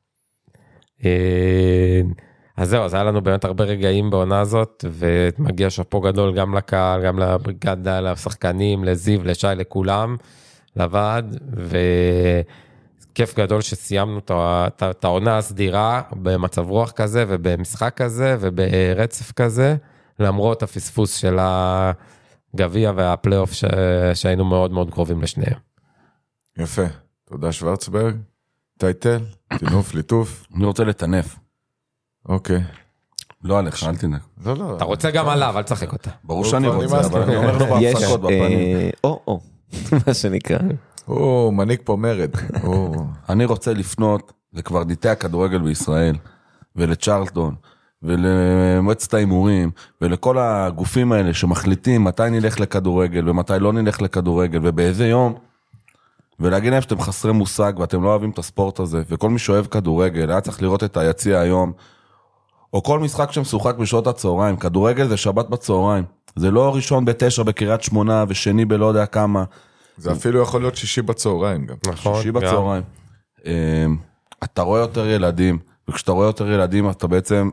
אז זהו, אז היה לנו באמת הרבה רגעים בעונה הזאת, ומגיע שפו גדול גם לקהל, גם לבריגדה, לשחקנים, לזיו, לשי, לכולם, לוועד, וכיף גדול שסיימנו את העונה הסדירה, במצב רוח כזה, ובמשחק כזה, וברצף כזה, למרות הפספוס של הגביע והפלייאוף שהיינו מאוד מאוד קרובים לשניהם. יפה, תודה שוורצברג, טייטל, תינוף, ליטוף. אני רוצה לטנף. אוקיי. לא עליך, אל תנק. לא. אתה רוצה גם עליו, אל תשחק אותה. ברור שאני רוצה, אבל אני אומר לו בהפסקות בפנים. מה שנקרא. מנהיג פה מרד. אני רוצה לפנות לקברניטי הכדורגל בישראל, ולצ'רלטון, ולמועצת ההימורים, ולכל הגופים האלה שמחליטים מתי נלך לכדורגל, ומתי לא נלך לכדורגל, ובאיזה יום, ולהגיד להם שאתם חסרי מושג, ואתם לא אוהבים את הספורט הזה, וכל מי שאוהב כדורגל, היה צריך לראות את היציע היום, או כל משחק שמשוחק בשעות הצהריים, כדורגל זה שבת בצהריים, זה לא ראשון ב9 בקריית שמונה, ושני בלא יודע כמה. זה אפילו יכול להיות שישי בצהריים גם. נכון. שישי בצהריים. אתה רואה יותר ילדים, וכשאתה רואה יותר ילדים, אתה בעצם,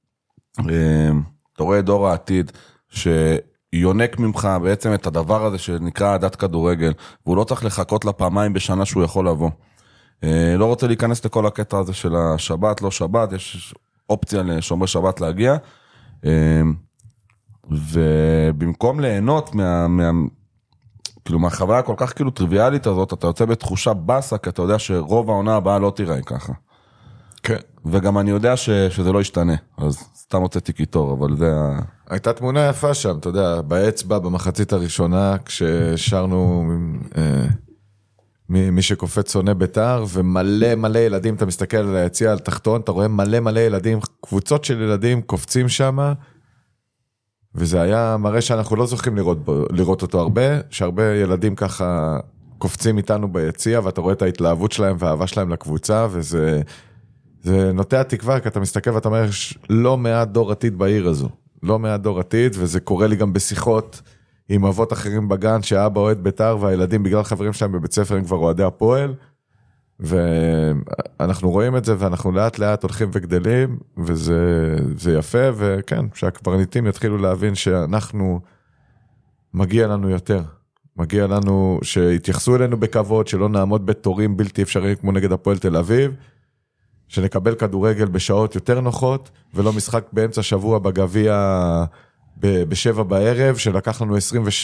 אתה רואה דור העתיד, שיונק ממך בעצם את הדבר הזה שנקרא עדת כדורגל, והוא לא צריך לחכות לפעמיים בשנה שהוא יכול לבוא. לא רוצה להיכנס לכל הקטע הזה של השבת, לא שבת, יש אופציה לשומרי שבת להגיע, ובמקום ליהנות כאילו מהחוויה כל כך כאילו טריוויאלית הזאת, אתה יוצא בתחושה בסה, כי אתה יודע שרוב העונה הבאה לא תיראה ככה. כן. וגם אני יודע שזה לא ישתנה, אז סתם הוצאתי קיטור, אבל זה... הייתה תמונה יפה שם, אתה יודע, באצבע, במחצית הראשונה, כששרנו מי שקופץ שונא בית"ר, ומלא מלא ילדים, אתה מסתכל על היציע על תחתון, אתה רואה מלא מלא ילדים, קבוצות של ילדים קופצים שם, וזה היה מראה שאנחנו לא זוכים לראות אותו הרבה, שהרבה ילדים ככה קופצים איתנו ביציע, ואתה רואה את ההתלהבות שלהם והאהבה שלהם לקבוצה, וזה נוטע תקווה, כי אתה מסתכל ואתה אומר, יש לא מעט דור עתיד בעיר הזו, לא מעט דור עתיד, וזה קורה לי גם בשיחות עם אבות אחרים בגן, שהאבא אוהד בית"ר, והילדים בגלל חברים שלהם בבית ספר הם כבר אוהדי הפועל, ואנחנו רואים את זה, ואנחנו לאט לאט הולכים וגדלים, וזה יפה, וכן, שהקברניטים יתחילו להבין שאנחנו, מגיע לנו יותר, מגיע לנו שיתייחסו אלינו בכבוד, שלא נעמוד בתורים בלתי אפשריים, כמו נגד הפועל תל אביב, שנקבל כדורגל בשעות יותר נוחות, ולא משחק באמצע שבוע בגביע ב7 בערב, שלקח לנו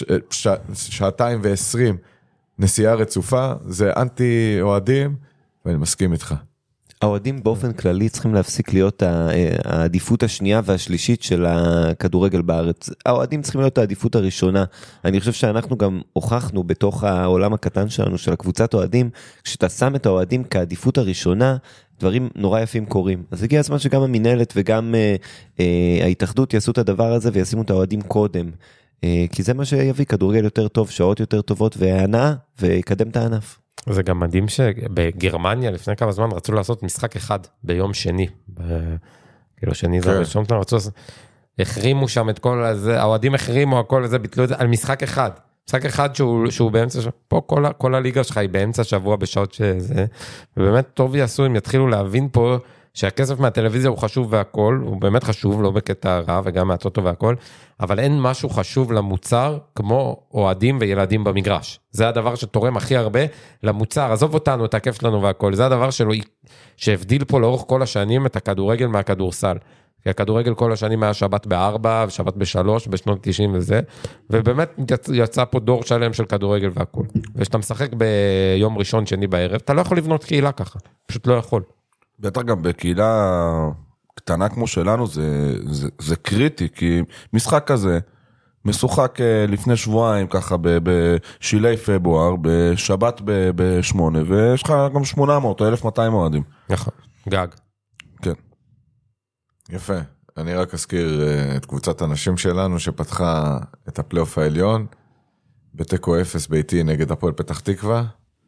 2 ו20 נסיעה רצופה, זה אנטי אוהדים, ואני מסכים איתך. האוהדים באופן כללי צריכים להפסיק להיות העדיפות השנייה והשלישית של הכדורגל בארץ. האוהדים צריכים להיות העדיפות הראשונה. אני חושב שאנחנו גם הוכחנו בתוך העולם הקטן שלנו, של הקבוצת אוהדים, כשאתה שם את האוהדים כעדיפות הראשונה, דברים נורא יפים קורים. אז הגיע הזמן שגם המנהלת וגם ההתאחדות יעשו את הדבר הזה, וישימו את האוהדים קודם. כי זה מה שיביא כדורגל יותר טוב, שעות יותר טובות והנאה, ויקדם את הענף. זה גם מדהים שבגרמניה לפני כמה זמן רצו לעשות משחק אחד ביום שני. כאילו שני זה ראשון, רצו, החרימו שם את כל הזה, האוהדים החרימו הכל הזה, ביטלו את זה על משחק אחד. משחק אחד שהוא באמצע, פה כל הליגה שלך היא באמצע שבוע בשעות שזה, ובאמת טוב יעשו אם יתחילו להבין פה שהכסף מהטלוויזיה הוא חשוב והכל, הוא באמת חשוב, לא בקטע רע וגם מהטוטו והכל, אבל אין משהו חשוב למוצר כמו אוהדים וילדים במגרש. זה הדבר שתורם הכי הרבה למוצר, עזוב אותנו, את הכיף שלנו והכל, זה הדבר שהבדיל פה לאורך כל השנים את הכדורגל מהכדורסל. כי הכדורגל כל השנים היה שבת ב4, ושבת ב3, בשנות 90 וזה, ובאמת יצא פה דור שלם של כדורגל והכל. ושאתה משחק ביום ראשון, שני בערב, אתה לא יכול לבנות קהילה ככה, פשוט לא יכול. בטח גם בקהילה קטנה כמו שלנו זה קריטי, כי משחק כזה משוחק לפני שבועיים ככה בשילי פברואר, בשבת ב8, ויש לך גם 800 או 1200 אוהדים. נכון, גג. כן. יפה. אני רק אזכיר את קבוצת הנשים שלנו שפתחה את הפלייאוף העליון, בתיקו 0 ביתי נגד הפועל פתח תקווה.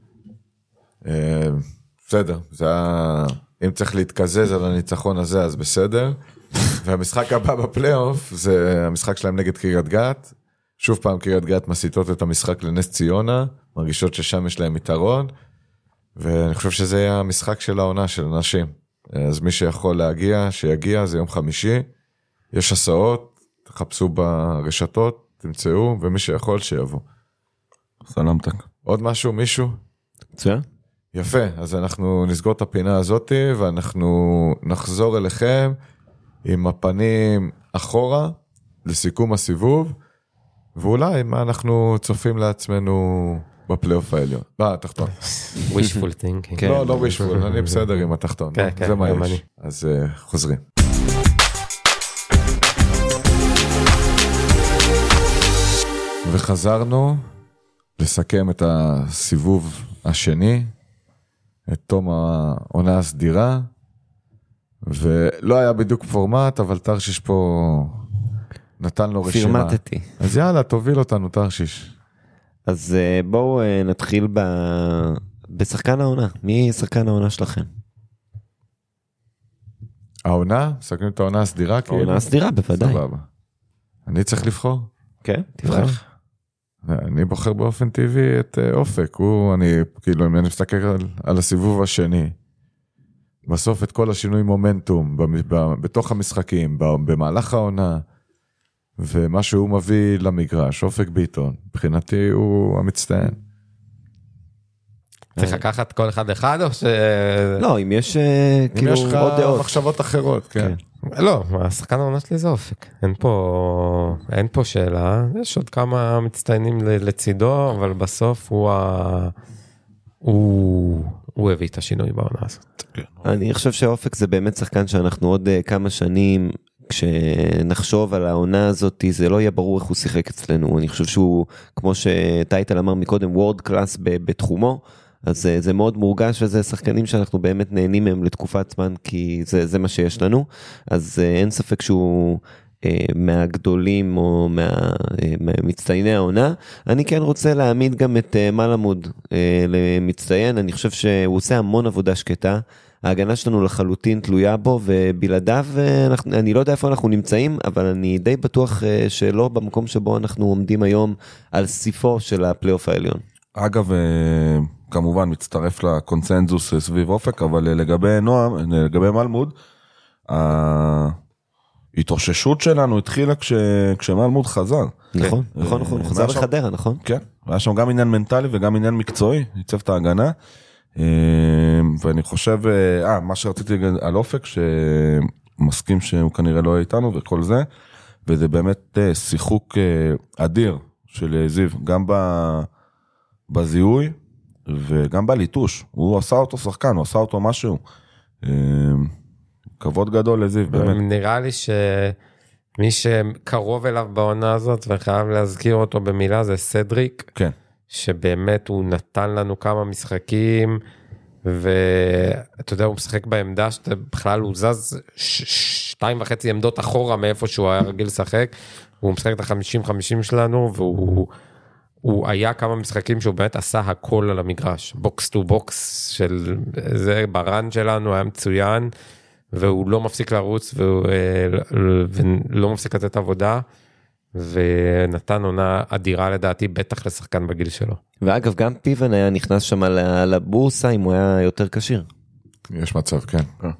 בסדר, זה היה... אם צריך להתקזז על הניצחון הזה, אז בסדר. והמשחק הבא בפלייאוף, זה המשחק שלהם נגד קריית גת. שוב פעם קריית גת מסיטות את המשחק לנס ציונה, מרגישות ששם יש להם יתרון, ואני חושב שזה היה המשחק של העונה של אנשים. אז מי שיכול להגיע, שיגיע, זה יום חמישי. יש הסעות, תחפשו ברשתות, תמצאו, ומי שיכול שיבוא. סלמתק. עוד משהו, מישהו? מצוין. יפה, אז אנחנו נסגור את הפינה הזאת, ואנחנו נחזור אליכם עם הפנים אחורה, לסיכום הסיבוב, ואולי מה אנחנו צופים לעצמנו בפלייאוף העליון. התחתון. wishful thinking. לא wishful, אני בסדר עם התחתון. זה מה יש. אז חוזרים. וחזרנו לסכם את הסיבוב השני, את תום העונה הסדירה, ולא היה בדיוק פורמט, אבל תרשיש פה נתן לו רשימה. פירמטתי. אז יאללה, תוביל אותנו תרשיש. אז בואו נתחיל בשחקן העונה. מי שחקן העונה שלכם? העונה? סכנים את העונה הסדירה? העונה הסדירה, בוודאי. סבבה. אני צריך לבחור? כן, תבחר. אני בוחר באופן טבעי את אופק. אני כאילו, אני מסתכל על הסיבוב השני. בסוף את כל השינוי מומנטום, בתוך המשחקים, במהלך העונה, ומה שהוא מביא למגרש, אופק ביטון, מבחינתי הוא המצטיין. צריך לקחת כל אחד או ש... לא, אם יש אם כאילו יש לך עוד דעות. מחשבות אחרות, כן. לא, השחקן העונה שלי זה אופק. אין פה שאלה. יש עוד כמה מצטיינים לצידו, אבל בסוף הוא הביא את השינוי בעונה הזאת. אני חושב שאופק זה באמת שחקן שאנחנו עוד כמה שנים, כשנחשוב על העונה הזאת, זה לא יהיה ברור איך הוא שיחק אצלנו. אני חושב שהוא, כמו שטייטל אמר מקודם, וורד קלאס בתחומו, אז זה מאוד מורגש, וזה שחקנים שאנחנו באמת נהנים מהם לתקופת זמן, כי זה מה שיש לנו. אז אין ספק שהוא מהגדולים או מהמצטייני העונה. אני כן רוצה להעמיד גם את מלמוד למצטיין. אני חושב שהוא עושה המון עבודה שקטה. ההגנה שלנו לחלוטין תלויה בו, ובלעדיו אני לא יודע איפה אנחנו נמצאים, אבל אני די בטוח שלא במקום שבו אנחנו עומדים היום על סיפו של הפלייאוף העליון. אגב, כמובן מצטרף לקונצנזוס סביב אופק, אבל לגבי נועם, לגבי מלמוד, ההתאוששות שלנו התחילה כשמלמוד חזר. נכון, הוא חזר לחדרה, נכון? כן, היה שם גם עניין מנטלי וגם עניין מקצועי, ייצב את ההגנה, ואני חושב, מה שרציתי על אופק, שמסכים שהוא כנראה לא איתנו וכל זה, וזה באמת שיחוק אדיר של זיו, גם בזיהוי וגם בליטוש. הוא עשה אותו שחקן, הוא עשה אותו משהו. כבוד גדול לזיו, באמת. נראה לי שמי שקרוב אליו בעונה הזאת וחייב להזכיר אותו במילה זה סדריק. כן. שבאמת הוא נתן לנו כמה משחקים, ואתה יודע, הוא משחק בעמדה שבכלל הוא זז 2.5 עמדות אחורה מאיפה שהוא היה רגיל לשחק, הוא משחק את ה-50-50 שלנו, והוא היה כמה משחקים שהוא באמת עשה הכל על המגרש, בוקס טו בוקס של זה ברן שלנו, היה מצוין, והוא לא מפסיק לרוץ, ולא מפסיק לתת עבודה, ונתן עונה אדירה לדעתי, בטח לשחקן בגיל שלו. ואגב, גם פיבן היה נכנס שם לבורסה, אם הוא היה יותר קשיר. יש מצב, כן.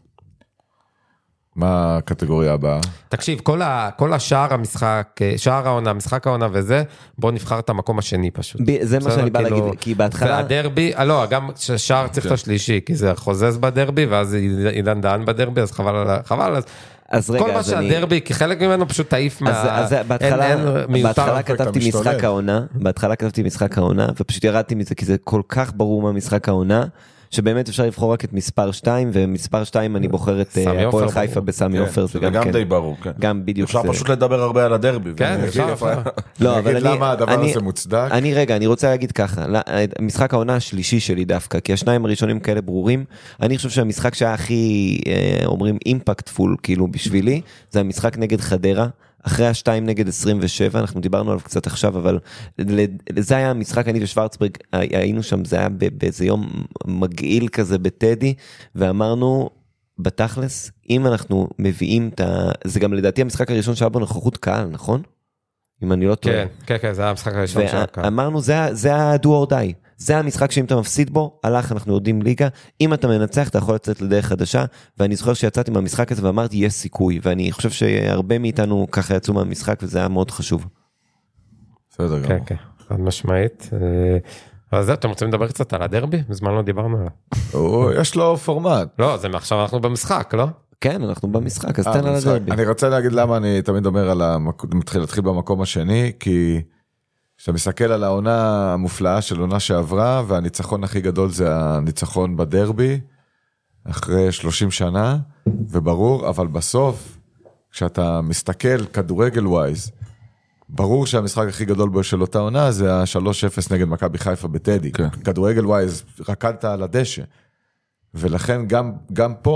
מה הקטגוריה הבאה? תקשיב, כל השער המשחק, שער העונה, משחק העונה וזה, בוא נבחר את המקום השני פשוט. זה מה שאני בא להגיד, כי בהתחלה... והדרבי, לא, גם שער צריך את השלישי, כי זה חוזז בדרבי, ואז עידן דהן בדרבי, אז חבל, אז רגע, כל מה שהדרבי, כי חלק ממנו פשוט תעיף אז בהתחלה כתבתי משחק העונה, ופשוט ירדתי מזה, כי זה כל כך ברור מה משחק העונה, שבאמת אפשר לבחור רק את מספר 2, ומספר 2 אני בוחר את הפועל חיפה בסמי עופר. זה גם די ברור, כן. גם בדיוק. אפשר פשוט לדבר הרבה על הדרבי. כן, אפשר. לא, אבל למה הדבר הזה מוצדק? אני רוצה להגיד ככה, משחק העונה השלישי שלי דווקא, כי השניים הראשונים כאלה ברורים, אני חושב שהמשחק שהיה הכי, אומרים, אימפקטפול, כאילו בשבילי, זה המשחק נגד חדרה, אחרי 2-27, אנחנו דיברנו עליו קצת עכשיו, אבל זה היה המשחק, אני ושוורצברג, היינו שם, זה היה באיזה יום מגעיל כזה בטדי, ואמרנו, בתכלס, אם אנחנו מביאים זה גם לדעתי המשחק הראשון שהיה בו נוכחות קהל, נכון? אם אני לא טועה. כן, זה היה המשחק הראשון שהיה קהל. ואמרנו, זה ה-do or die. זה המשחק שאם אתה מפסיד בו, הלך, אנחנו יודעים ליגה, אם אתה מנצח, אתה יכול לצאת לדרך חדשה, ואני זוכר שיצאתי מהמשחק הזה ואמרתי, יש סיכוי, ואני חושב שהרבה מאיתנו ככה יצאו מהמשחק, וזה היה מאוד חשוב. בסדר גמור. כן, חד משמעית. אז אתם רוצים לדבר קצת על הדרבי? בזמן לא דיברנו עליו. יש לו פורמט. לא, זה מעכשיו אנחנו במשחק, לא? כן, אנחנו במשחק, אז תן על הדרבי. אני רוצה להגיד למה אני תמיד אומר להתחיל במקום השני, כי כשאתה מסתכל על העונה המופלאה של עונה שעברה, והניצחון הכי גדול זה הניצחון בדרבי, אחרי 30 שנה, וברור, אבל בסוף, כשאתה מסתכל כדורגל ווייז, ברור שהמשחק הכי גדול של אותה עונה, זה ה-3-0 נגד מכבי חיפה בטדי. כדורגל ווייז, רקדת על הדשא. ולכן גם פה,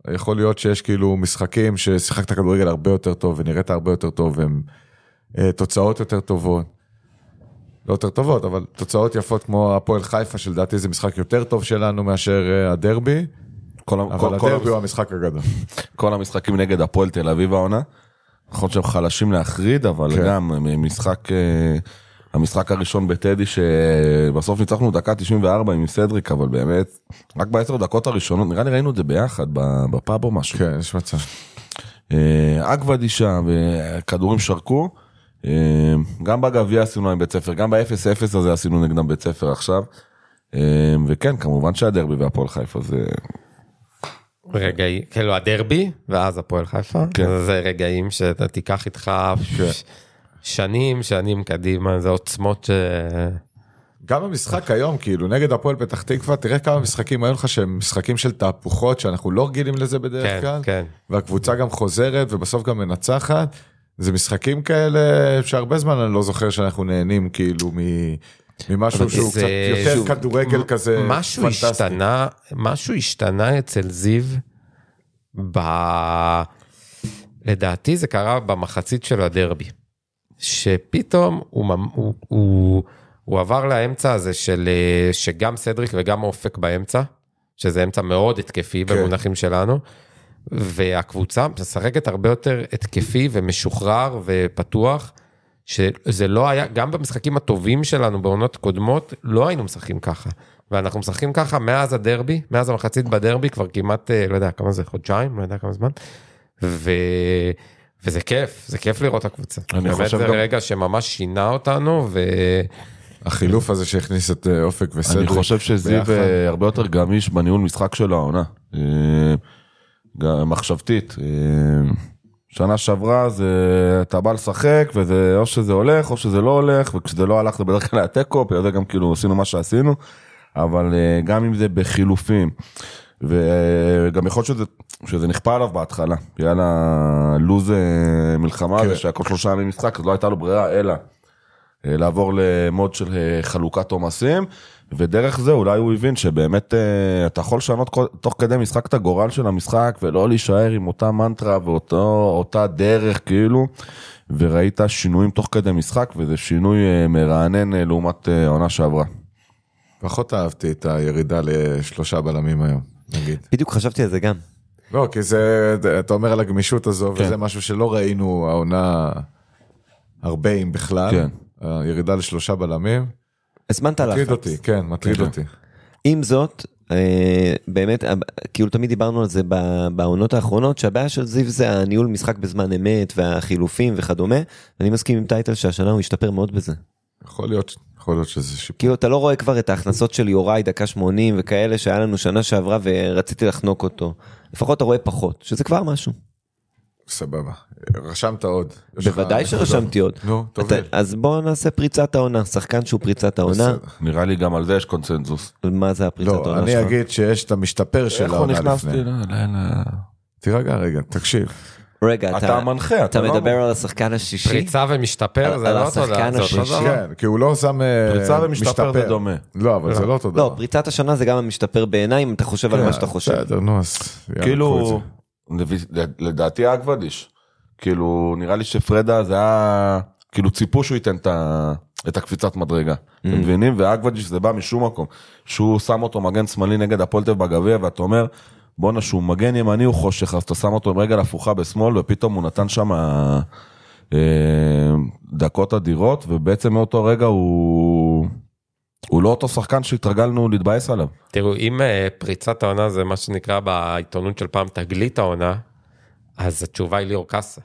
יכול להיות שיש כאילו משחקים ששיחקת כדורגל הרבה יותר טוב, ונראית הרבה יותר טוב, והם תוצאות יותר טובות. לא יותר טובות, אבל תוצאות יפות כמו הפועל חיפה, שלדעתי זה משחק יותר טוב שלנו מאשר הדרבי, אבל הדרבי הוא המשחק הגדול. כל המשחקים נגד הפועל תל אביב העונה, נכון שהם חלשים להחריד, אבל גם המשחק הראשון בטדי, שבסוף ניצחנו דקה 94 עם סדריק, אבל באמת, רק ב10 דקות הראשונות, נראה לי ראינו את זה ביחד, בפאב או משהו. כן, יש מצב. אגווד אישה, וכדורים שרקו, גם בגביע עשינו עם בית ספר, גם ב-0-0 הזה עשינו נגדם בית ספר עכשיו, וכן, כמובן שהדרבי והפועל חיפה זה... רגעים, כאילו הדרבי, ואז הפועל חיפה, זה רגעים שאתה תיקח איתך שנים קדימה, זה עוצמות ש... גם המשחק היום, כאילו, נגד הפועל פתח תקווה, תראה כמה משחקים היו לך שהם משחקים של תהפוכות, שאנחנו לא רגילים לזה בדרך כלל, והקבוצה גם חוזרת, ובסוף גם מנצחת, זה משחקים כאלה שהרבה זמן אני לא זוכר שאנחנו נהנים, כאילו, ממשהו שהוא קצת יותר כדורגל כזה פנטסטי. משהו השתנה אצל זיו, לדעתי זה קרה במחצית של הדרבי, שפתאום הוא עבר לאמצע הזה שגם סדריק וגם אופק באמצע, שזה אמצע מאוד התקפי במונחים שלנו, והקבוצה משחקת הרבה יותר התקפי ומשוחרר ופתוח, שזה לא היה, גם במשחקים הטובים שלנו בעונות קודמות, לא היינו משחקים ככה, ואנחנו משחקים ככה מאז הדרבי, מאז המחצית בדרבי, כבר כמעט, לא יודע כמה זה, חודשיים, לא יודע כמה זמן, וזה כיף, זה כיף לראות הקבוצה. באמת זה רגע שממש שינה אותנו, החילוף הזה שהכניס את אופק וסדריק. אני חושב שזיו הרבה יותר גמיש בניהול משחק של העונה, מחשבתית. שנה שעברה זה אתה בא לשחק, וזה או שזה הולך או שזה לא הולך, וכשזה לא הלך זה בדרך כלל הטקו, בגלל זה גם כאילו עשינו מה שעשינו, אבל גם אם זה בחילופים, וגם יכול להיות שזה נכפה עליו בהתחלה, יאללה לוז מלחמה, שהיה כל 3 ימים משחק, אז לא הייתה לו ברירה, אלא לעבור למוד של חלוקת עומסים, ודרך זה אולי הוא הבין שבאמת אתה יכול לשנות תוך כדי משחק את הגורל של המשחק, ולא להישאר עם אותה מנטרה ואותה דרך כאילו, וראית שינויים תוך כדי משחק, וזה שינוי מרענן לעומת העונה שעברה. פחות אהבתי את הירידה ל3 בלמים היום, נגיד. בדיוק חשבתי על זה גם. לא, כי זה, אתה אומר על הגמישות הזו, וזה משהו שלא ראינו העונה הרבה אם בכלל. כן. הירידה ל3 בלמים. הזמנת לחץ. מטריד אותי, כן, מטריד אותי. עם זאת, באמת, כאילו תמיד דיברנו על זה בעונות האחרונות, שהבעיה של זיו זה הניהול משחק בזמן אמת, והחילופים וכדומה, ואני מסכים עם טייטל שהשנה הוא ישתפר מאוד בזה. יכול להיות שזה שיפור. כאילו אתה לא רואה כבר את ההכנסות של יוראי דקה 80 וכאלה שהיה לנו שנה שעברה ורציתי לחנוק אותו. לפחות אתה רואה פחות, שזה כבר משהו. סבבה, רשמת עוד. בוודאי שרשמתי עוד. נו, תוביל. אז בואו נעשה פריצת העונה, שחקן שהוא פריצת העונה. נראה לי גם על זה יש קונצנזוס. מה זה הפריצת העונה שלך? לא, אני אגיד שיש את המשתפר של העונה לפני. איך הוא נכנסתי? תירגע רגע, תקשיב. רגע, אתה המנחה, אתה מדבר על השחקן השישי? פריצה ומשתפר, זה לא תודה. כן, כי הוא לא שם פריצה ומשתפר זה דומה. לא, אבל זה לא תודה. לא, פריצת השנה זה גם המשתפר בעיניי, אם אתה חושב על מה שאתה חושב. בסדר, נו, אז כאילו, לדעתי אגוודיש, כאילו נראה לי שפרדה זה היה, כאילו ציפו שהוא ייתן את הקפיצת מדרגה, אתם מבינים? ואגוודיש זה בא משום מקום, שהוא שם אותו מגן שמאלי נגד הפועל תל אביב בגביע, ואתה אומר, בונה שהוא מגן ימני הוא חושך, אז אתה שם אותו עם רגל הפוכה בשמאל, ופתאום הוא נתן שם דקות אדירות, ובעצם מאותו רגע הוא לא אותו שחקן שהתרגלנו להתבאס עליו. תראו, אם פריצת העונה זה מה שנקרא בעיתונות של פעם תגלית העונה, אז התשובה היא ליאור קאסה.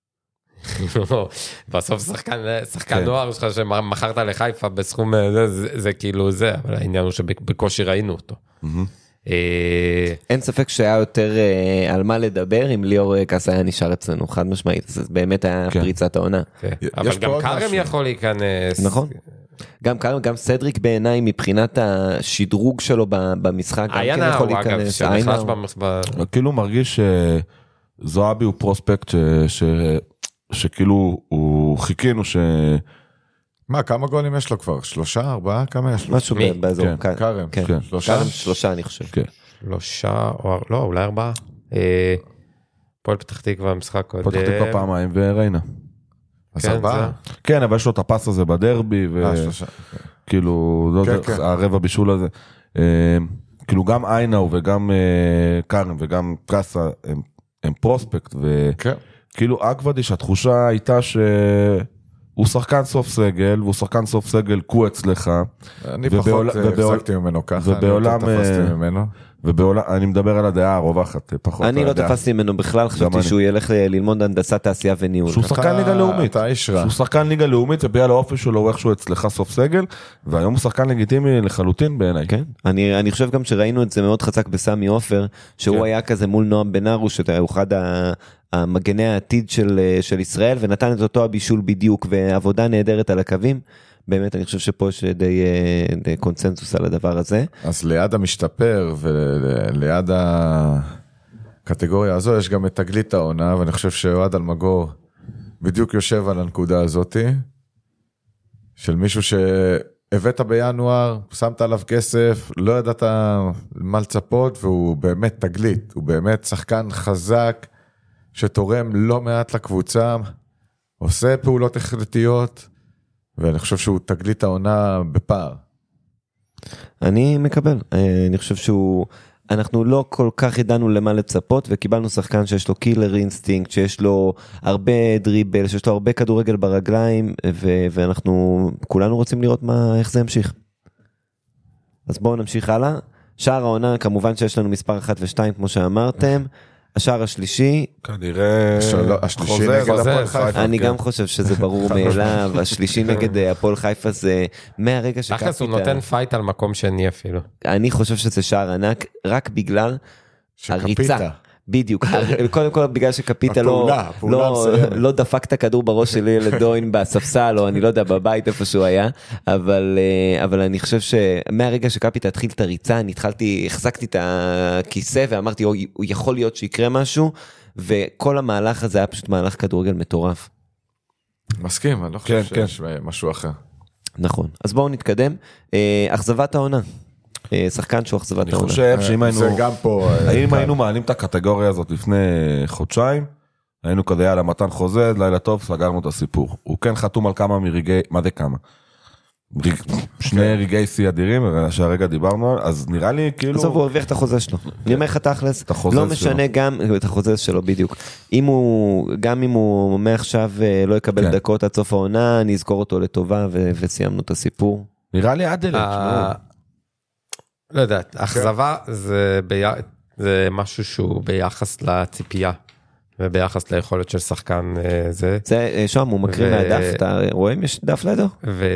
בסוף שחקן נוער שלך שמחרת לחיפה בסכום זה כאילו זה, אבל העניין הוא שבקושי ראינו אותו. אין ספק שהיה יותר על מה לדבר אם ליאור קאסה היה נשאר אצלנו, חד משמעית, זה באמת היה פריצת העונה. אבל גם קרם יכול להיכנס. נכון. גם סדריק בעיניי מבחינת השדרוג שלו במשחק, היה נער אגב, שנכנס כאילו מרגיש שזועבי הוא פרוספקט שכאילו הוא חיכינו מה, כמה גולים יש לו כבר? 3, 4? כמה יש לו? משהו באזור. קרם. 3 אני חושב. 3, לא, אולי 4. פועל פתח תקווה, משחק קודם. פתח תקווה פעמיים וריינה. אז כן, 4? כן, אבל יש לו את הפס הזה בדרבי, וכאילו, הרבע בישול הזה. כאילו גם איינאו וגם קארם וגם קאסה הם פרוספקט, וכאילו אקוודיש, התחושה הייתה שהוא שחקן סוף סגל, והוא שחקן סוף סגל קו אצלך. אני פחות החזקתי ממנו ככה, אני יותר תפסתי ממנו. אני מדבר על הדעה הרווחת, פחות. אני לא תפסתי ממנו בכלל, חשבתי שהוא ילך ללמוד הנדסת תעשייה וניהול. שהוא שחקן ליגה לאומית. אתה איש רע. שהוא שחקן ליגה לאומית, ובגלל האופי שלו הוא איכשהו אצלך סוף סגל, והיום הוא שחקן לגיטימי לחלוטין בעיניי. כן, אני חושב גם שראינו את זה מאוד חזק בסמי עופר, שהוא היה כזה מול נועם בן ארוש, שהוא אחד המגני העתיד של ישראל, ונתן את אותו הבישול בדיוק, ועבודה נהדרת על הקווים. באמת אני חושב שפה יש די קונצנזוס על הדבר הזה. אז ליד המשתפר וליד הקטגוריה הזו יש גם את תגלית העונה, ואני חושב שאוהד אלמגור בדיוק יושב על הנקודה הזאת, של מישהו שהבאת בינואר, שמת עליו כסף, לא ידעת מה לצפות, והוא באמת תגלית, הוא באמת שחקן חזק, שתורם לא מעט לקבוצה, עושה פעולות החלטיות, ואני חושב שהוא תגלית העונה בפער. אני מקבל, אני חושב אנחנו לא כל כך ידענו למה לצפות, וקיבלנו שחקן שיש לו קילר אינסטינקט, שיש לו הרבה דריבל, שיש לו הרבה כדורגל ברגליים, ואנחנו כולנו רוצים לראות איך זה ימשיך. אז בואו נמשיך הלאה. שער העונה, כמובן שיש לנו מספר 1 ו-2, כמו שאמרתם. השער השלישי, כנראה השלישי נגד הפועל חיפה. אני גם חושב שזה ברור מאליו, השלישי נגד הפועל חיפה זה מהרגע שקפיטה. תכלס הוא נותן פייט על מקום שני אפילו. אני חושב שזה שער ענק, רק בגלל הריצה. בדיוק, קודם כל בגלל שקפיטה לא דפק את הכדור בראש שלי לדוין בספסל, או אני לא יודע, בבית איפה שהוא היה, אבל אני חושב שמהרגע שקפיטה התחיל את הריצה, אני החזקתי את הכיסא ואמרתי, הוא יכול להיות שיקרה משהו, וכל המהלך הזה היה פשוט מהלך כדורגל מטורף. מסכים, אני לא חושב שיש משהו אחר. נכון, אז בואו נתקדם. אכזבת העונה. שחקן שהוא אכזבת העונה. אני חושב שאם היינו מעלים את הקטגוריה הזאת לפני חודשיים, היינו כזה יאללה מתן חוזה, לילה טוב, סגרנו את הסיפור. הוא כן חתום על כמה מרגעי, מה זה כמה? שני רגעי שיא אדירים, שהרגע דיברנו, אז נראה לי כאילו... בסוף הוא הרוויח את החוזה שלו. אני אומר לך תכלס, לא משנה גם את החוזה שלו בדיוק. גם אם הוא מעכשיו לא יקבל דקות עד סוף העונה, נזכור אותו לטובה וסיימנו את הסיפור. נראה לי עד לא יודעת, אכזבה זה משהו שהוא ביחס לציפייה, וביחס ליכולת של שחקן זה. זה שם, הוא מקריא מהדף, אתה רואה אם יש דף לידו?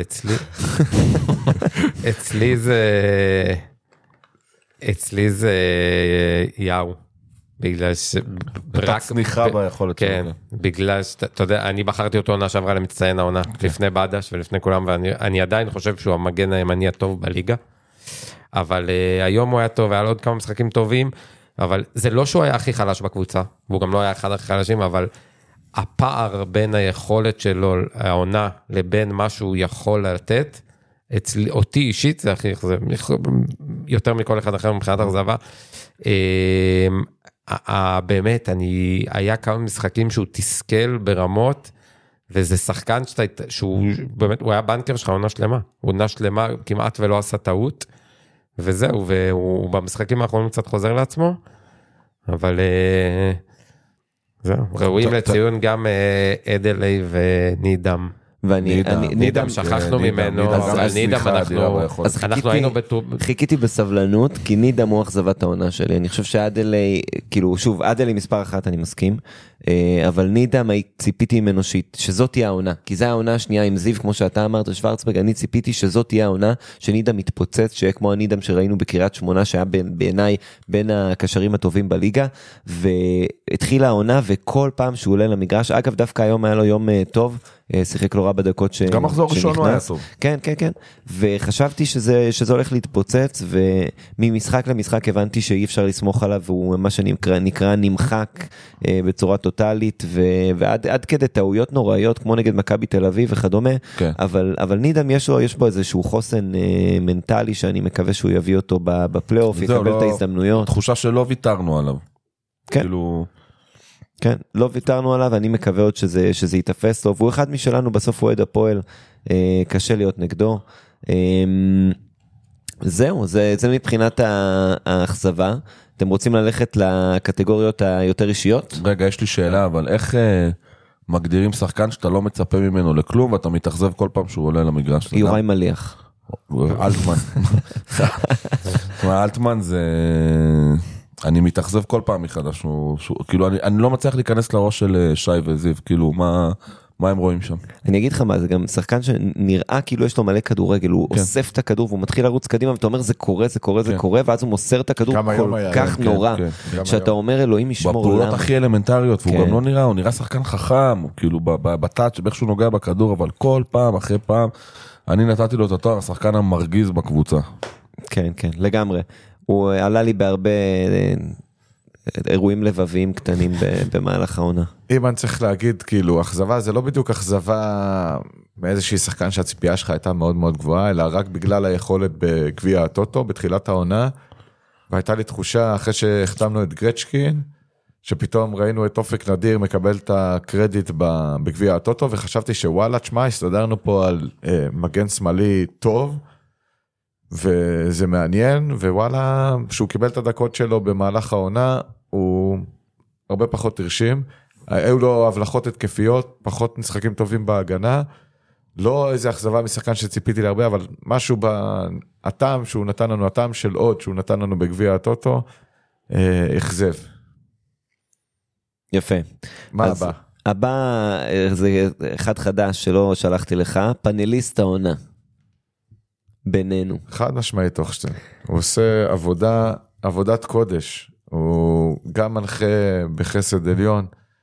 אצלי זה יאו, בגלל רק צניחה ביכולת שלו. כן, בגלל אתה יודע, אני בחרתי אותו עונה שעברה למצטיין העונה, לפני בדש ולפני כולם, ואני עדיין חושב שהוא המגן הימני הטוב בליגה. אבל היום הוא היה טוב, היה לו עוד כמה משחקים טובים, אבל זה לא שהוא היה הכי חלש בקבוצה, והוא גם לא היה אחד הכי חלשים, אבל הפער בין היכולת שלו, העונה, לבין מה שהוא יכול לתת, אותי אישית, זה הכי, יותר מכל אחד אחר מבחינת אכזבה, באמת, היה כמה משחקים שהוא תסכל ברמות, וזה שחקן שהוא באמת, הוא היה בנקר שלך עונה שלמה, הוא עונה שלמה, כמעט ולא עשה טעות, וזהו, והוא במשחקים האחרונים קצת חוזר לעצמו, אבל זהו, ראויים לציון גם אדלי ונידם. נידם שכחנו ממנו, אז נידם אנחנו היינו חיכיתי בסבלנות, כי נידם הוא אכזבת העונה שלי, אני חושב שאדלי, כאילו שוב, אדלי מספר 1 אני מסכים, אבל נידם ציפיתי ממנו שזאת תהיה העונה, כי זו העונה השנייה עם זיו, כמו שאתה אמרת, שוורצברג, אני ציפיתי שזאת תהיה העונה, שנידם מתפוצץ, שיהיה כמו הנידם שראינו בקריית שמונה, שהיה בעיניי בין הקשרים הטובים בליגה, והתחילה העונה, וכל פעם שהוא עולה למגרש, אגב דווקא היום היה לו יום טוב, שיחק לא רע בדקות שנכנס. גם מחזור ראשון הוא היה טוב. כן, כן, כן. וחשבתי שזה הולך להתפוצץ, וממשחק למשחק הבנתי שאי אפשר לסמוך עליו, והוא מה שנקרא נמחק בצורה טוטלית, ועד כדי טעויות נוראיות, כמו נגד מכבי תל אביב וכדומה, אבל נידם יש בו איזשהו חוסן מנטלי, שאני מקווה שהוא יביא אותו בפלייאוף, יקבל את ההזדמנויות. תחושה שלא ויתרנו עליו. כן. כאילו... כן, לא ויתרנו עליו, אני מקווה עוד שזה יתפס לו, והוא אחד משלנו, בסוף הוא אוהד הפועל, קשה להיות נגדו. זהו, זה מבחינת האכזבה. אתם רוצים ללכת לקטגוריות היותר אישיות? רגע, יש לי שאלה, אבל איך מגדירים שחקן שאתה לא מצפה ממנו לכלום, ואתה מתאכזב כל פעם שהוא עולה למגרש? יוראי מליח. אלטמן. אלטמן זה... אני מתאכזב כל פעם מחדש, כאילו אני לא מצליח להיכנס לראש של שי וזיו, כאילו מה הם רואים שם? אני אגיד לך מה, זה גם שחקן שנראה כאילו יש לו מלא כדורגל, הוא אוסף את הכדור והוא מתחיל לרוץ קדימה, ואתה אומר זה קורה, זה קורה, זה קורה, ואז הוא מוסר את הכדור כל כך נורא, שאתה אומר אלוהים ישמור למה. בפעולות הכי אלמנטריות, והוא גם לא נראה, הוא נראה שחקן חכם, כאילו בטאץ' באיך שהוא נוגע בכדור, אבל כל פעם אחרי פעם, אני נתתי לו את התואר, השחקן המרגיז בקבוצה. כן, כן, לגמרי. הוא עלה לי בהרבה אירועים לבביים קטנים במהלך העונה. אם אני צריך להגיד, כאילו, אכזבה, זה לא בדיוק אכזבה מאיזושהי שחקן שהציפייה שלך הייתה מאוד מאוד גבוהה, אלא רק בגלל היכולת בגביע הטוטו, בתחילת העונה, והייתה לי תחושה, אחרי שהחתמנו את גרצ'קין, שפתאום ראינו את אופק נדיר מקבל את הקרדיט בגביע הטוטו, וחשבתי שוואלה, תשמע, הסתדרנו פה על מגן שמאלי טוב, וזה מעניין, ווואלה, שהוא קיבל את הדקות שלו במהלך העונה, הוא הרבה פחות תרשים, היו לו הבלחות התקפיות, פחות משחקים טובים בהגנה, לא איזה אכזבה משחקן שציפיתי להרבה, אבל משהו בטעם שהוא נתן לנו, הטעם של עוד שהוא נתן לנו בגביע הטוטו, אכזב. יפה. מה הבא? הבא זה אחד חדש שלא שלחתי לך, פאנליסט העונה. בינינו. חד משמעית תוכשטיין. הוא עושה עבודת קודש. הוא גם מנחה בחסד עליון,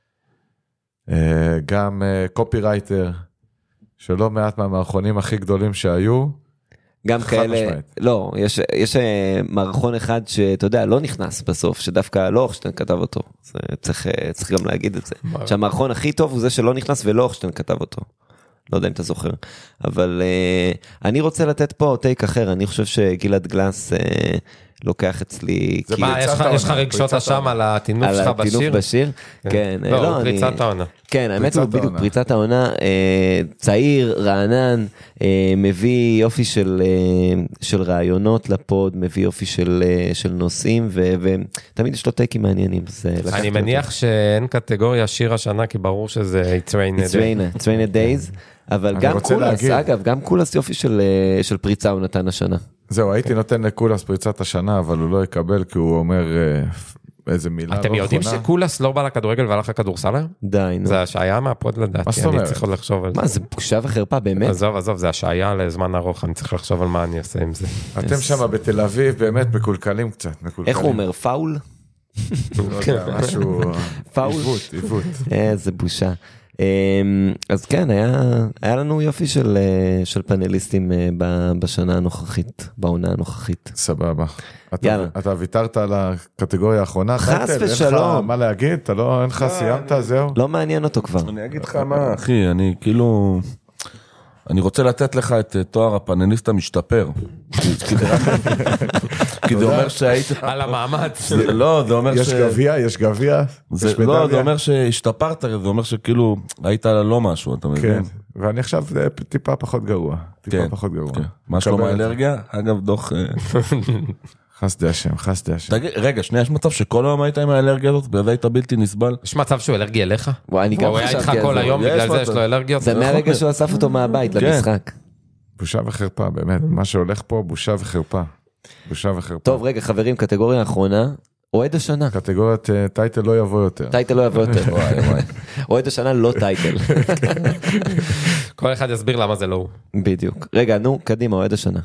גם קופירייטר, שלא מעט מהמערכונים הכי גדולים שהיו. גם כאלה, לא, יש מערכון אחד שאתה יודע, לא נכנס בסוף, שדווקא לא אוכשטיין כתב אותו. צריך גם להגיד את זה. שהמערכון הכי טוב הוא זה שלא נכנס ולא אוכשטיין כתב אותו. לא יודע אם אתה זוכר, אבל אני רוצה לתת פה טייק אחר, אני חושב שגלעד גלס לוקח אצלי... מה, יש לך רגשות אשם על התינוף שלך בשיר? על התינוף בשיר? כן. לא, פריצת העונה. כן, האמת הוא בדיוק פריצת העונה, צעיר, רענן, מביא יופי של רעיונות לפוד, מביא יופי של נושאים, ותמיד יש לו טייקים מעניינים. אני מניח שאין קטגוריה שיר השנה, כי ברור שזה It's Rain a Days, אבל גם קולס, אגב, גם קולס יופי של פריצה הוא נתן השנה. זהו, הייתי נותן לקולס פריצת השנה, אבל הוא לא יקבל, כי הוא אומר איזה מילה לא נכונה. אתם יודעים שקולס לא בא לכדורגל והלך לכדורסל היום? די, נו. זה השעיה מהפוד לדעתי, אני צריך עוד לחשוב על זה. מה, זה בושה וחרפה, באמת? עזוב, זה השעיה לזמן ארוך, אני צריך לחשוב על מה אני אעשה עם זה. אתם שם בתל אביב באמת מקולקלים קצת. איך הוא אומר, פאול? לא יודע, משהו... פאול? עיוות. איזה בושה. אז כן, היה לנו יופי של פאנליסטים בשנה הנוכחית, בעונה הנוכחית. סבבה. יאללה. אתה ויתרת על הקטגוריה האחרונה? חס ושלום. אין לך מה להגיד? אין לך סיימת, זהו? לא מעניין אותו כבר. אני אגיד לך מה, אחי, אני כאילו... אני רוצה לתת לך את תואר הפאנליסט המשתפר. כי זה אומר שהיית... על המאמץ. לא, זה אומר ש... יש גביע? לא, זה אומר שהשתפרת, זה אומר שכאילו היית לא משהו, אתה מבין? כן, ואני עכשיו טיפה פחות גרוע. טיפה פחות גרוע. מה שלום האלרגיה? אגב, דוח... חסדי השם. רגע, שנייה, יש מצב שכל היום היית עם האלרגיה הזאת, וזה היית בלתי נסבל? יש מצב שהוא אלרגי אליך? אני גם הוא היה איתך כל היום, בגלל זה יש לו אלרגיות? זה מהרגע שהוא אסף אותו מהבית למשחק. בושה וחרפה, באמת. מה שהולך פה, בושה וחרפה. בושה וחרפה. טוב, רגע, חברים, קטגוריה האחרונה, אוהד השנה. קטגוריית טייטל לא יבוא יותר. טייטל לא יבוא יותר. אוהד השנה לא טייטל. כל אחד יסביר למה זה לא הוא. בדיוק. רגע, נו, קדימה, אוהד השנה.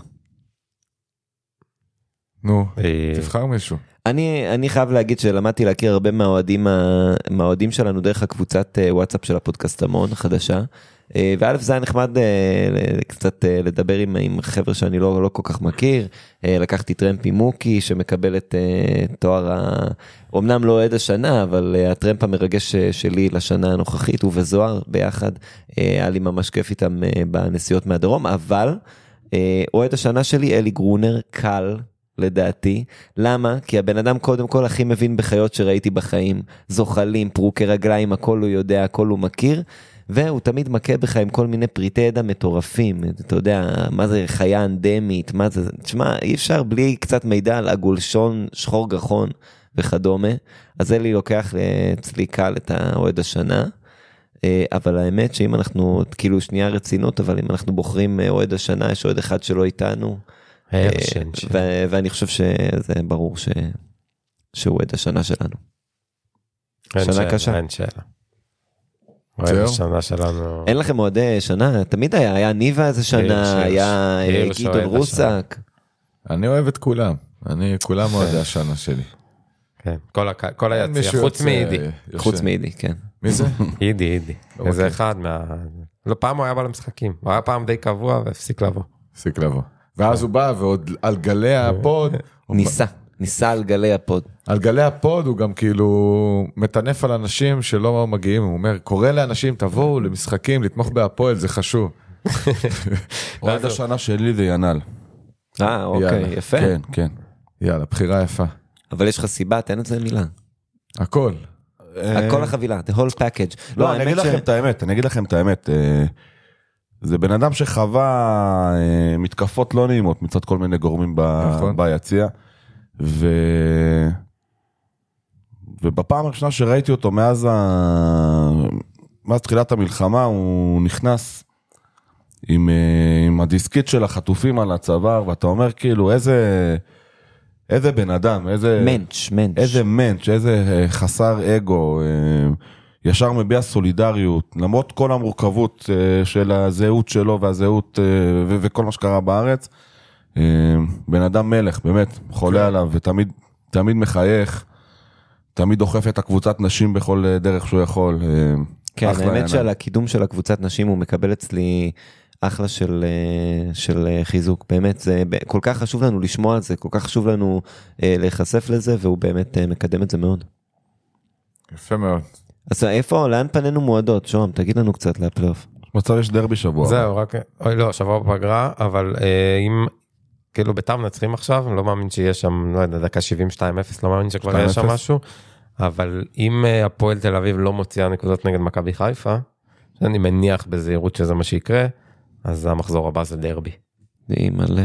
נו, תבחר מישהו. אני חייב להגיד שלמדתי להכיר הרבה מהאוהדים שלנו דרך הקבוצת וואטסאפ של הפודקאסטמון החדשה, וא' זה היה נחמד קצת לדבר עם חבר'ה שאני לא כל כך מכיר. לקחתי טרמפ עם מוקי שמקבל את תואר, אמנם לא אוהד השנה, אבל הטרמפ המרגש שלי לשנה הנוכחית, הוא וזוהר ביחד, היה לי ממש כיף איתם בנסיעות מהדרום, אבל אוהד השנה שלי אלי גרונר, קל, לדעתי. למה? כי הבן אדם קודם כל הכי מבין בחיות שראיתי בחיים, זוחלים, פרוקי רגליים, הכל הוא יודע, הכל הוא מכיר, והוא תמיד מכה בך עם כל מיני פריטי ידע מטורפים, אתה יודע, מה זה חיה אנדמית, מה זה, תשמע, אי אפשר בלי קצת מידע על הגולשון, שחור גחון וכדומה, אז אלי לוקח אצלי קל את האוהד השנה, אבל האמת שאם אנחנו, כאילו שנייה רצינות, אבל אם אנחנו בוחרים אוהד השנה, יש אוהד אחד שלא איתנו, ואני חושב שזה ברור שהוא אוהד השנה שלנו. שנה קשה. אין שאלה. אוהד השנה שלנו. אין לכם אוהדי שנה? תמיד היה ניבה איזה שנה, היה גדעון רוסק. אני אוהב את כולם. כולם אוהדי השנה שלי. כן, כל היציאה, חוץ מאידי. חוץ מאידי, כן. מי זה? אידי. איזה אחד לא, פעם הוא היה בא למשחקים. הוא היה פעם די קבוע והפסיק לבוא. הפסיק לבוא. ואז הוא בא ועוד על גלי הפוד. ניסה על גלי הפוד. על גלי הפוד הוא גם כאילו מטנף על אנשים שלא מגיעים. הוא אומר, קורא לאנשים, תבואו למשחקים, לתמוך בהפועל, זה חשוב. אוהד השנה שלי זה ינל. אוקיי, יפה. כן. יאללה, בחירה יפה. אבל יש לך סיבה, תן את זה מילה. הכל. הכל החבילה, the whole package. לא, אני אגיד לכם את האמת. זה בן אדם שחווה מתקפות לא נעימות מצד כל מיני גורמים ביציע. ובפעם הראשונה שראיתי אותו מאז תחילת המלחמה, הוא נכנס עם הדיסקית של החטופים על הצוואר, ואתה אומר כאילו איזה בן אדם, איזה מנץ', איזה חסר אגו, ישר מביע סולידריות, למרות כל המורכבות של הזהות שלו והזהות וכל מה שקרה בארץ, בן אדם מלך, באמת, חולה עליו, ותמיד מחייך, תמיד דוחף את הקבוצת נשים בכל דרך שהוא יכול. כן, האמת שעל הקידום של הקבוצת נשים הוא מקבל אצלי אחלה של חיזוק, באמת, זה כל כך חשוב לנו לשמוע על זה, כל כך חשוב לנו להיחשף לזה, והוא באמת מקדם את זה מאוד. יפה מאוד. אז איפה, לאן פנינו מועדות? שום, תגיד לנו קצת לפלייאוף. מצב יש דרבי שבוע. זהו, רק, לא, שבוע בפגרה, אבל אם, כאילו בית"ר מנצחים עכשיו, לא מאמין שיש שם, לא יודע, דקה 72-0, לא מאמין שכבר יש שם משהו, אבל אם הפועל תל אביב לא מוציאה נקודות נגד מכבי חיפה, אני מניח בזהירות שזה מה שיקרה, אז המחזור הבא זה דרבי. די מלא.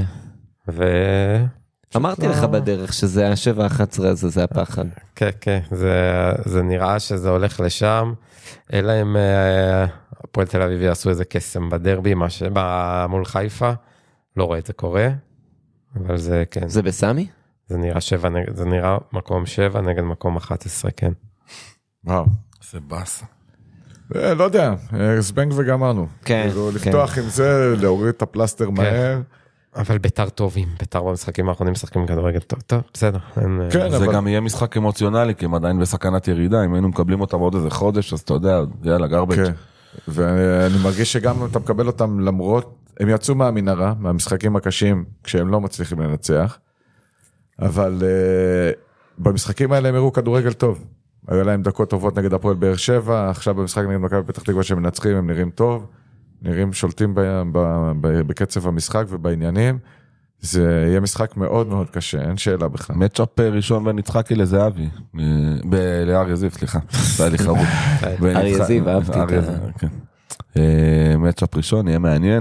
אמרתי לך בדרך שזה ה7-11 הזה, זה הפחד. כן, כן, זה נראה שזה הולך לשם, אלא אם הפועל תל אביב יעשו איזה קסם בדרבי, מול חיפה, לא רואה את זה קורה, אבל זה כן. זה בסמי? זה נראה מקום 7 נגד מקום 11, כן. וואו. זה בסה. לא יודע, זבנג וגמרנו. כן. לפתוח עם זה, להוריד את הפלסטר מהר. אבל בית"ר טובים, בית"ר במשחקים האחרונים משחקים כדורגל טוב, בסדר. זה גם יהיה משחק אמוציונלי, כי הם עדיין בסכנת ירידה, אם היינו מקבלים אותם עוד איזה חודש, אז אתה יודע, יאללה, גרבג'. כן, ואני מרגיש שגם אתה מקבל אותם למרות, הם יצאו מהמנהרה, מהמשחקים הקשים, כשהם לא מצליחים לנצח, אבל במשחקים האלה הם הראו כדורגל טוב. היו להם דקות טובות נגד הפועל באר שבע, עכשיו במשחק נגד מכבי פתח תקווה שהם מנצחים, הם נראים טוב, נראים שולטים בקצב המשחק ובעניינים, זה יהיה משחק מאוד מאוד קשה, אין שאלה בכלל. מצ'אפ ראשון בין יצחקי לזהבי, לאריה זיו, סליחה, זה היה לי חרוב. אריה זיו, אהבתי את זה. מצ'אפ ראשון, יהיה מעניין.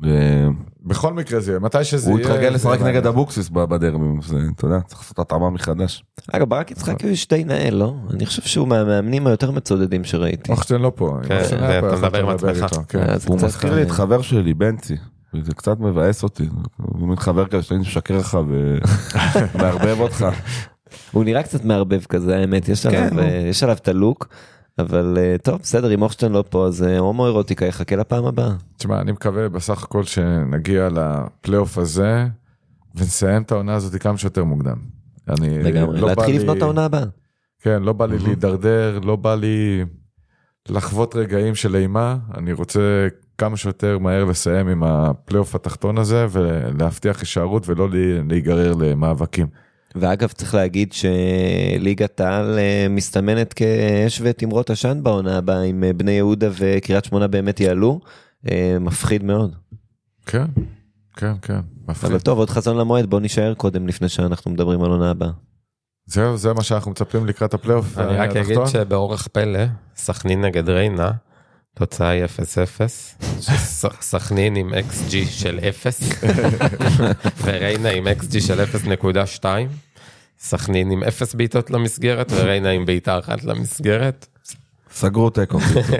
בכל מקרה זה, מתי שזה יהיה... הוא התרגל לשחק נגד אבוקסיס בדרבי, אתה יודע, צריך לעשות התאמה מחדש. אגב, ברק יצחקי הוא שתי נהל, לא? אני חושב שהוא מהמאמנים היותר מצודדים שראיתי. אוכשטיין לא פה. אתה מדבר עם עצמך. הוא מזכיר לי את חבר שלי, בנצי, וזה קצת מבאס אותי, הוא מתחבר כזה שאני משקר לך ומערבב אותך. הוא נראה קצת מערבב כזה, האמת, יש עליו את הלוק, אבל טוב, בסדר, אם אוכשטיין לא פה, אז הומואירוטיקה יחכה לפעם הבאה. תשמע, אני מקווה בסך הכל שנגיע לפלייאוף הזה, ונסיים את העונה הזאת כמה שיותר מוקדם. לגמרי, להתחיל לפנות את העונה הבאה. כן, לא בא לי להידרדר, לא בא לי לחוות רגעים של אימה, אני רוצה כמה שיותר מהר לסיים עם הפלייאוף התחתון הזה, ולהבטיח הישארות ולא להיגרר למאבקים. ואגב צריך להגיד שליגת העל מסתמנת כאש ותמרות עשן בעונה הבאה, אם בני יהודה וקריית שמונה באמת יעלו, מפחיד מאוד. כן, כן, כן. אבל טוב, עוד חזון למועד, בוא נשאר קודם לפני שאנחנו מדברים על עונה הבאה. זהו, זה מה שאנחנו מצפים לקראת הפלייאוף. אני רק אגיד שבאורח פלא, סכנין נגד ריינה, תוצאה היא 0-0, סכנין עם XG של 0, וריינה עם XG של 0.2, סכנין עם 0 בעיטות למסגרת, וריינה עם בעיטה אחת למסגרת. סגרו תיקו.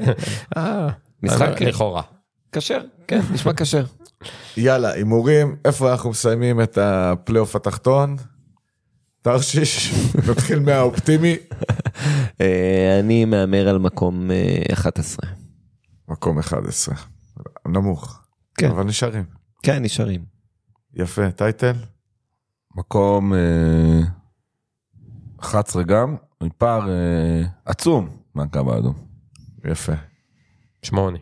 משחק לכאורה. קשר, כן, נשמע קשר. יאללה, הימורים, איפה אנחנו מסיימים את הפלייאוף התחתון? תרשיש, נתחיל מהאופטימי. אני מאמר על מקום 11. מקום 11. נמוך. כן. אבל נשארים. כן, נשארים. יפה, טייטל? מקום 11 גם, מפער עצום מהקו האדום. יפה. 8.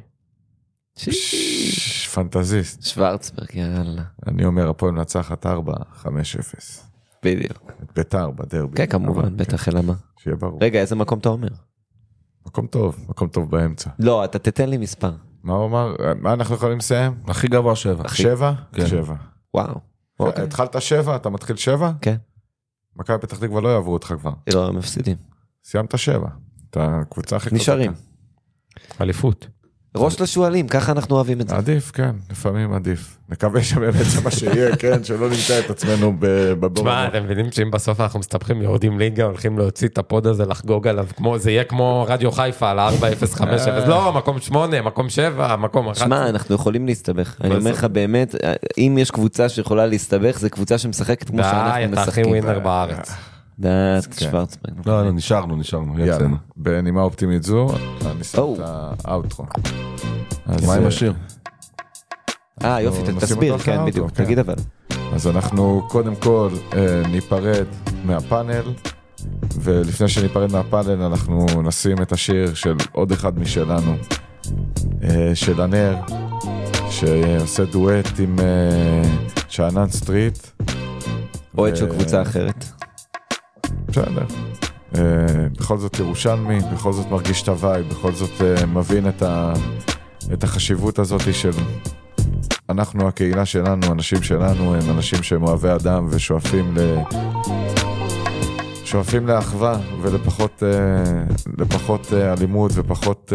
פנטזיסט. שוורצברג, יאללה. אני אומר, הפועל מנצחת 4-5-0. בדיוק. את ביתר בדרבי. כן, כמובן, בטח אלמה. שיהיה ברור. רגע, איזה מקום אתה אומר? מקום טוב באמצע. לא, אתה תתן לי מספר. מה הוא אמר? מה אנחנו יכולים לסיים? הכי גבוה 7. 7? כן. 7. וואו. אוקיי. התחלת 7, אתה מתחיל 7? כן. מכבי פתח תקווה לא יעברו אותך כבר. לא, מפסידים. סיימת 7. אתה קבוצה הכי נשארים. אליפות. ראש לשואלים, ככה אנחנו אוהבים את זה. עדיף, כן, לפעמים עדיף. נקווה שבאמת זה מה שיהיה, כן, שלא נמצא את עצמנו בבור. תשמע, אתם מבינים שאם בסוף אנחנו מסתבכים, יורדים ליגה, הולכים להוציא את הפוד הזה, לחגוג עליו, זה יהיה כמו רדיו חיפה על 4-0-5-0, לא, מקום 8, מקום 7, מקום 1. שמע, אנחנו יכולים להסתבך. אני אומר לך באמת, אם יש קבוצה שיכולה להסתבך, זה קבוצה שמשחקת כמו שאנחנו אתה הכי משחקים. ווינר בארץ. דעת שוורצברג. לא, נשארנו. יאללה, בנימה אופטימית זו, אני שם את האוטרו. מה עם השיר? יופי, נשים תסביר, אותו כן, אחרי בדיוק, האוטרו, כן. תגיד אבל. אז אנחנו קודם כל ניפרד מהפאנל, ולפני שניפרד מהפאנל אנחנו נשים את השיר של עוד אחד משלנו, של הנר, שעושה דואט עם שאנן סטריט. אוהד של קבוצה אחרת. בסדר. בכל זאת ירושלמי, בכל זאת מרגיש את הווייב, בכל זאת מבין את החשיבות הזאת של אנחנו, הקהילה שלנו, אנשים שלנו, הם אנשים שהם אוהבי אדם ושואפים לאחווה ולפחות אלימות ופחות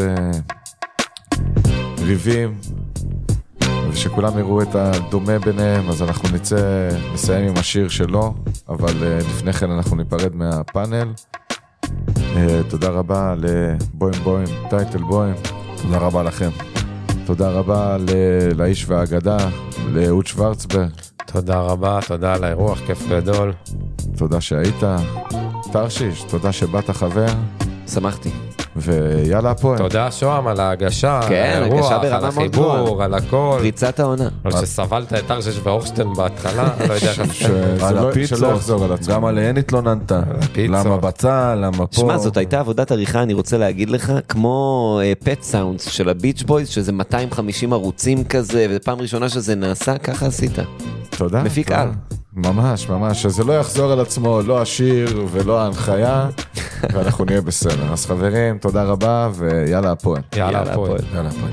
ריבים, ושכולם יראו את הדומה ביניהם. אז אנחנו נסיים עם השיר שלו, אבל לפני כן אנחנו ניפרד מהפאנל. תודה רבה לבוים, טייטל בוים. תודה רבה לכם. תודה רבה לאיש והאגדה, לאהוד שוורצברג. תודה רבה, תודה על האירוח, כיף גדול. תודה שהיית. תרשיש, תודה שבאת חבר. שמחתי. ויאללה הפועל. תודה שוהם על ההגשה, כן, על האירוח, הגשה ברמה על מאוד החיבור, גבוהה. על הכל. פריצת העונה. על שסבלת את תרשיש ואורשטיין בהתחלה, לא יודע איך על שלא הפיצות, יחזור על עצמו. גם עליהן התלוננת. הפיצות. למה בצל, למה פה. שמע, זאת הייתה עבודת עריכה, אני רוצה להגיד לך, כמו פט סאונדס של הביץ' בויז, שזה 250 ערוצים כזה, ופעם ראשונה שזה נעשה, ככה עשית. תודה. מפיק תודה. על. ממש, שזה לא יחזור על עצמו, לא השיר ולא ההנחיה, ואנחנו נהיה בסדר. אז חברים, תודה רבה, ויאללה הפועל. יאללה הפועל. יאללה, הפועל.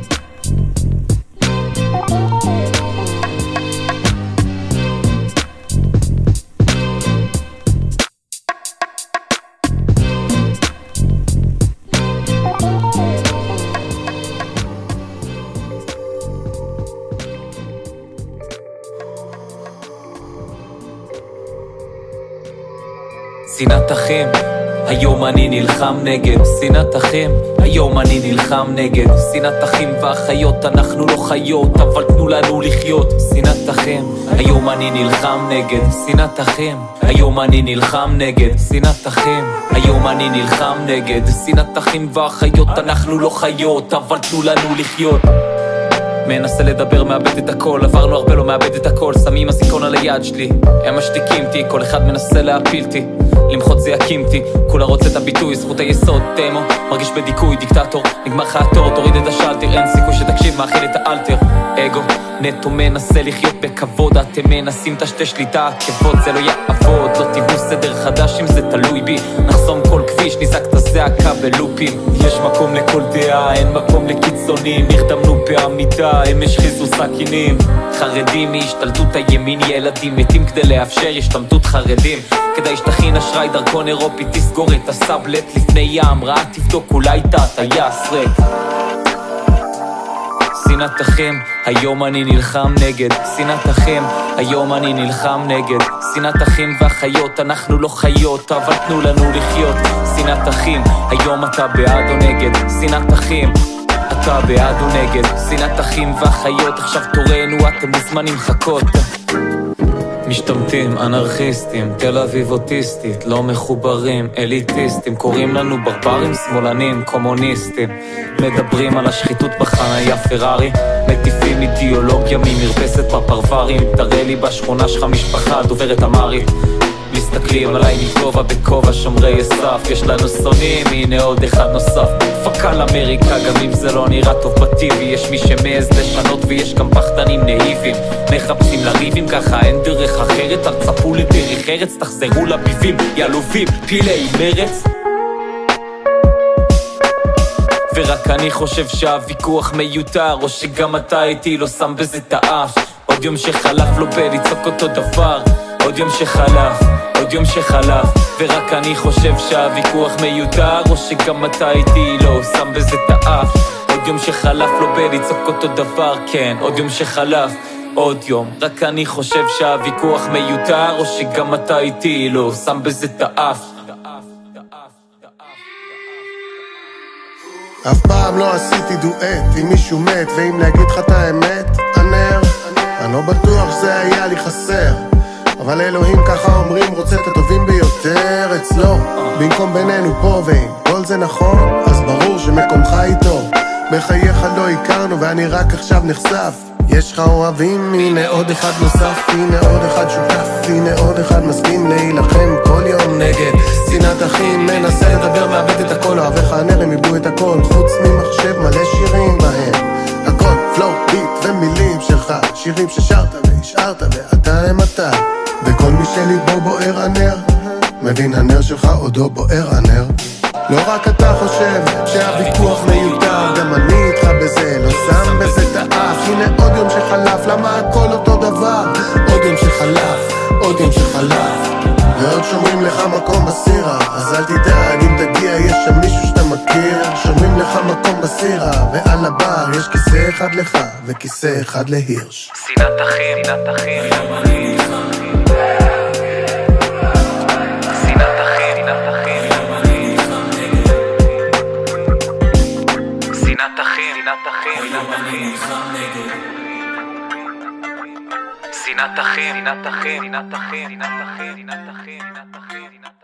שנאת אחים, היום אני נלחם נגד שנאת אחים, היום אני נלחם נגד שנאת אחים ואחיות, אנחנו לא חיות אבל תנו לנו לחיות. שנאת אחים, היום אני נלחם נגד שנאת אחים, היום אני נלחם נגד שנאת אחים, היום אני נלחם נגד שנאת אחים ואחיות, אנחנו לא חיות אבל תנו לנו לחיות. מנסה לדבר, מאבד את הכל, עברנו הרבה, לא מאבד את הכל, שמים הזיכרון על היד שלי, הם משתיקים אותי, כל אחד מנסה להפיל אותי, למחות זה יקים אותי, כולה רוצה את הביטוי, זכות היסוד, דמו, מרגיש בדיכוי, דיקטטור, נגמר לך התור, תוריד את השלטר, אין סיכוי שתקשיב, מאכיל את האלטר, אגו, נטו מנסה לחיות בכבוד, אתם מנסים תשתי שליטה, עקבות זה לא יעבוד, לא תיבנו סדר חדש אם זה תלוי בי, נחסום כל כביש, נזק את הזעקה בלופים, יש מקום לכל דעה, אין מקום לקיצונים, נרדמנו בעמידה, הם השחיזו סכינים, חרדים מהשתלטות הימין, ילדים מתים כדי לאפשר השתמטות חרדים, כדאי שתכין אשראי דרכון אירופי, תסגור את הסאבלט לפני ים, ראה תבדוק אולי טייס ריק. שנאת אחים, היום אני נלחם נגד, שנאת אחים, היום אני נלחם נגד, שנאת אחים ואחיות, אנחנו לא חיות, אבל תנו לנו לחיות, שנאת אחים, היום אתה בעד או נגד, שנאת אחים, אתה בעד או נגד, שנאת אחים ואחיות, עכשיו תורנו, אתם מוזמנים חכות. משתמטים, אנרכיסטים, תל אביב אוטיסטית, לא מחוברים, אליטיסטים, קוראים לנו ברברים, שמאלנים, קומוניסטים, מדברים על השחיתות בחניה פרארי, מטיפים אידיאולוגיה ממרפסת בפרברים, תראה לי בשכונה שלך משפחה דוברת אמרית, מסתכלים עליי מגובה בכובע שומרי אסף, יש לנו שונאים, הנה עוד אחד נוסף, פקל אמריקה, גם אם זה לא נראה טוב בטיבי, יש מי שמעז לשנות ויש גם פחדנים נאיבים, מחפשים לריבים ככה אין דרך אחרת, אל צפו לדרך ארץ, תחזרו לביבים, ילובים, פילי מרץ. ורק אני חושב שהוויכוח מיותר, או שגם אתה איתי לא שם בזה את האף, עוד יום שחלף לא בלצעוק אותו דבר, עוד יום שחלף, עוד יום שחלף, ורק אני חושב שהוויכוח מיותר, או שגם אתה איתי לא שם בזה את האף, עוד יום שחלף לא בלצעוק אותו דבר, כן, עוד יום שחלף, עוד יום, רק אני חושב שהוויכוח מיותר, או שגם אתה איתי לא שם בזה את האף. אף פעם לא עשיתי דואט עם מישהו מת, ואם להגיד לך את האמת, הנר, אני לא בטוח שזה היה לי חסר, אבל אלוהים ככה אומרים, רוצה את הטובים ביותר אצלו, במקום בינינו פה, ואם כל זה נכון, אז ברור שמקומך איתו, בחייך לא הכרנו ואני רק עכשיו נחשף, יש לך אוהבים, הנה עוד אחד נוסף, הנה עוד אחד שותף, הנה עוד אחד מסכים להילחם כל יום נגד שנאת אחים, מנסה לדבר, מאבד את הכל, אוהביך הנר, הם איבדו את הכל, חוץ ממחשב מלא שירים בהם, הכל פלואו, ביט ומילים שלך, שירים ששרת והשארת ואתה הם אתה, וכל מי שליבו בוער הנר, מבין הנר שלך עודו בוער הנר. לא רק אתה חושב שהוויכוח מיותר, גם אני איתך בזה, לא שם בזה את האף, הנה עוד יום שחלף, למה הכל אותו דבר, עוד יום שחלף, עוד יום שחלף, ועוד שומרים לך מקום בסירה, אז אל תדאג אם תגיע, יש שם מישהו שאתה מכיר, שומרים לך מקום בסירה, ועל הבר יש כיסא אחד לך וכיסא אחד להירש. שנאת אחים, שנאת אחים, היום אני נלחם נגד, שנאת אחים, שנאת אחים, היום אני נלחם נגד, שנאת אחים, שנאת אחים, היום אני נלחם נגד, שנאת אחים, שנאת אחים, שנאת אחים, שנאת אחים, שנאת אחים, שנאת אחים.